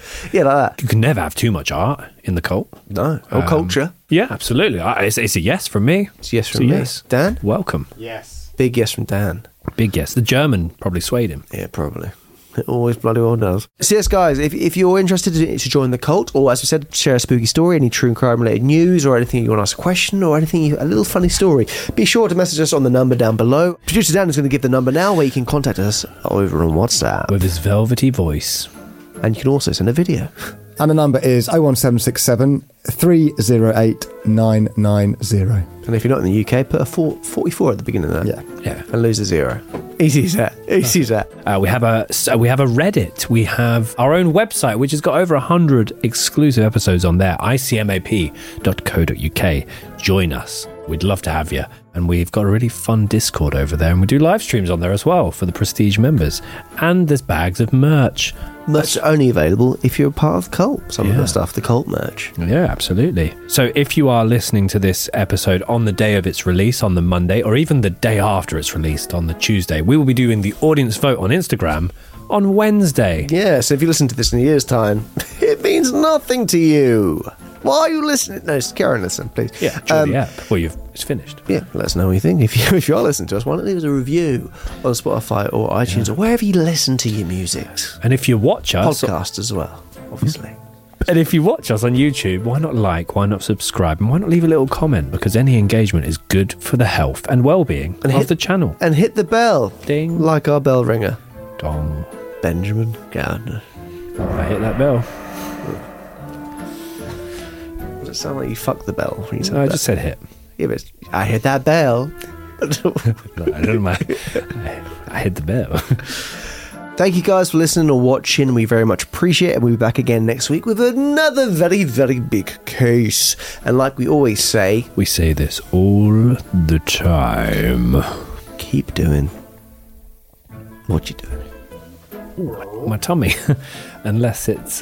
Yeah, like that. You can never have too much art in the cult. No. Or culture. Yeah, absolutely. It's a yes from me. It's a yes from me. Yes. Dan? Welcome. Yes. Big yes from Dan. Big yes. The German probably swayed him. Yeah, probably. It always bloody well does. So yes, guys, if you're interested to join the cult, or as we said, share a spooky story, any true crime related news, or anything you want to ask a question, or anything, a little funny story, be sure to message us on the number down below. Producer Dan is going to give the number now where you can contact us over on WhatsApp. With his velvety voice. And you can also send a video. And the number is 01767 308 990. And if you're not in the UK, put a 44 at the beginning of that. Yeah. And lose a 0. Easy as that. Easy as that. We have a Reddit. We have our own website, which has got over 100 exclusive episodes on there. icmap.co.uk. Join us. We'd love to have you. And we've got a really fun Discord over there. And we do live streams on there as well for the Prestige members. And there's bags of merch. Merch only available if you're a part of the cult. Some of the stuff, the cult merch. Yeah, absolutely. So if you are listening to this episode on the day of its release, on the Monday, or even the day after it's released on the Tuesday, we will be doing the audience vote on Instagram on Wednesday. Yeah, so if you listen to this in a year's time, it means nothing to you. Why are you listening? No, Karen, listen, please. Yeah, join the app. Well, it's finished. Yeah, let us know what you think. If you are listening to us, why not leave us a review on Spotify or iTunes or wherever you listen to your music. And if you watch us... Podcast as well, obviously. And if you watch us on YouTube, why not like, why not subscribe, and why not leave a little comment? Because any engagement is good for the health and well-being of the channel. And hit the bell. Ding. Like our bell ringer. Dong. Benjamin Gardner. I hit that bell. Does it sound like you fucked the bell when you said No, I that? just said hit. Yeah, but I hit that bell. I don't mind. I hit the bell. Thank you guys for listening or watching. We very much appreciate it. And we'll be back again next week with another very, very big case. And like we always say... We say this all the time. Keep doing what you're doing. My tummy. Unless it's...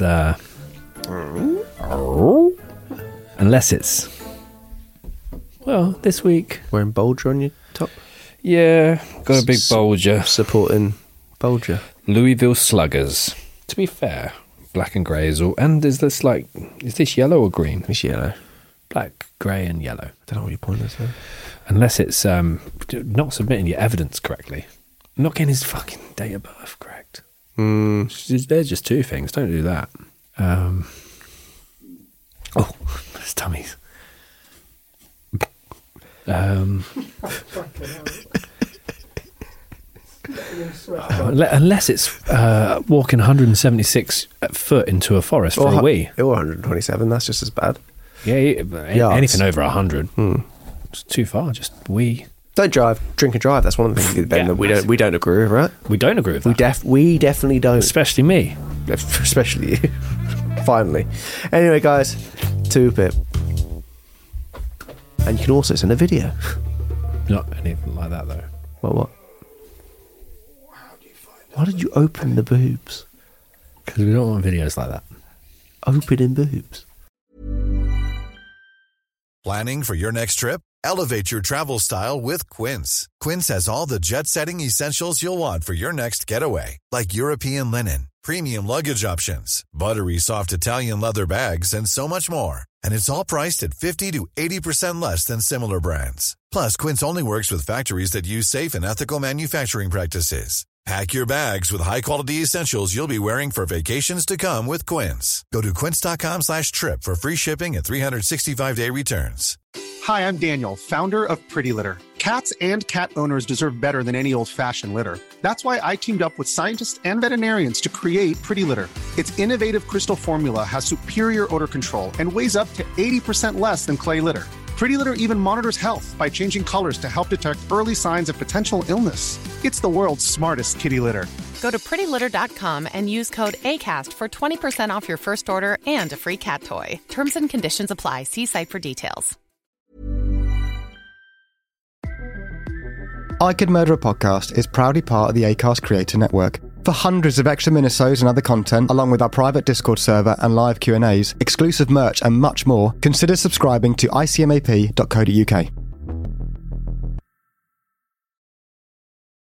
Unless it's... Well, this week... Wearing Bolger on your top? Yeah, got a big Bolger. Supporting Bolger. Louisville Sluggers. To be fair, black and grey is all... And is this yellow or green? It's yellow. Black, grey and yellow. I don't know what your point is there. Unless it's not submitting your evidence correctly. Not getting his fucking date of birth correct. There's just two things. Don't do that. Oh, his tummy's. Unless it's walking 176 foot into a forest for a wee. Or 127, that's just as bad. Yeah, anything over 100. It's too far, just wee. Don't drive, drink and drive. That's one of the things that we don't agree with, right? We don't agree with that. We definitely don't. Especially me. Especially you. Finally. Anyway, guys, 2-pip. And you can also send a video. Not anything like that, though. What? Why did you open the boobs? Because we don't want videos like that. Opening boobs. Planning for your next trip? Elevate your travel style with Quince. Quince has all the jet-setting essentials you'll want for your next getaway, like European linen, premium luggage options, buttery soft Italian leather bags, and so much more. And it's all priced at 50 to 80% less than similar brands. Plus, Quince only works with factories that use safe and ethical manufacturing practices. Pack your bags with high-quality essentials you'll be wearing for vacations to come with Quince. Go to quince.com/trip for free shipping and 365-day returns. Hi, I'm Daniel, founder of Pretty Litter. Cats and cat owners deserve better than any old-fashioned litter. That's why I teamed up with scientists and veterinarians to create Pretty Litter. Its innovative crystal formula has superior odor control and weighs up to 80% less than clay litter. Pretty Litter even monitors health by changing colors to help detect early signs of potential illness. It's the world's smartest kitty litter. Go to prettylitter.com and use code ACAST for 20% off your first order and a free cat toy. Terms and conditions apply. See site for details. I Could Murder a Podcast is proudly part of the Acast Creator Network. For hundreds of extra minisodes and other content, along with our private Discord server and live Q&As, exclusive merch and much more, consider subscribing to icmap.co.uk.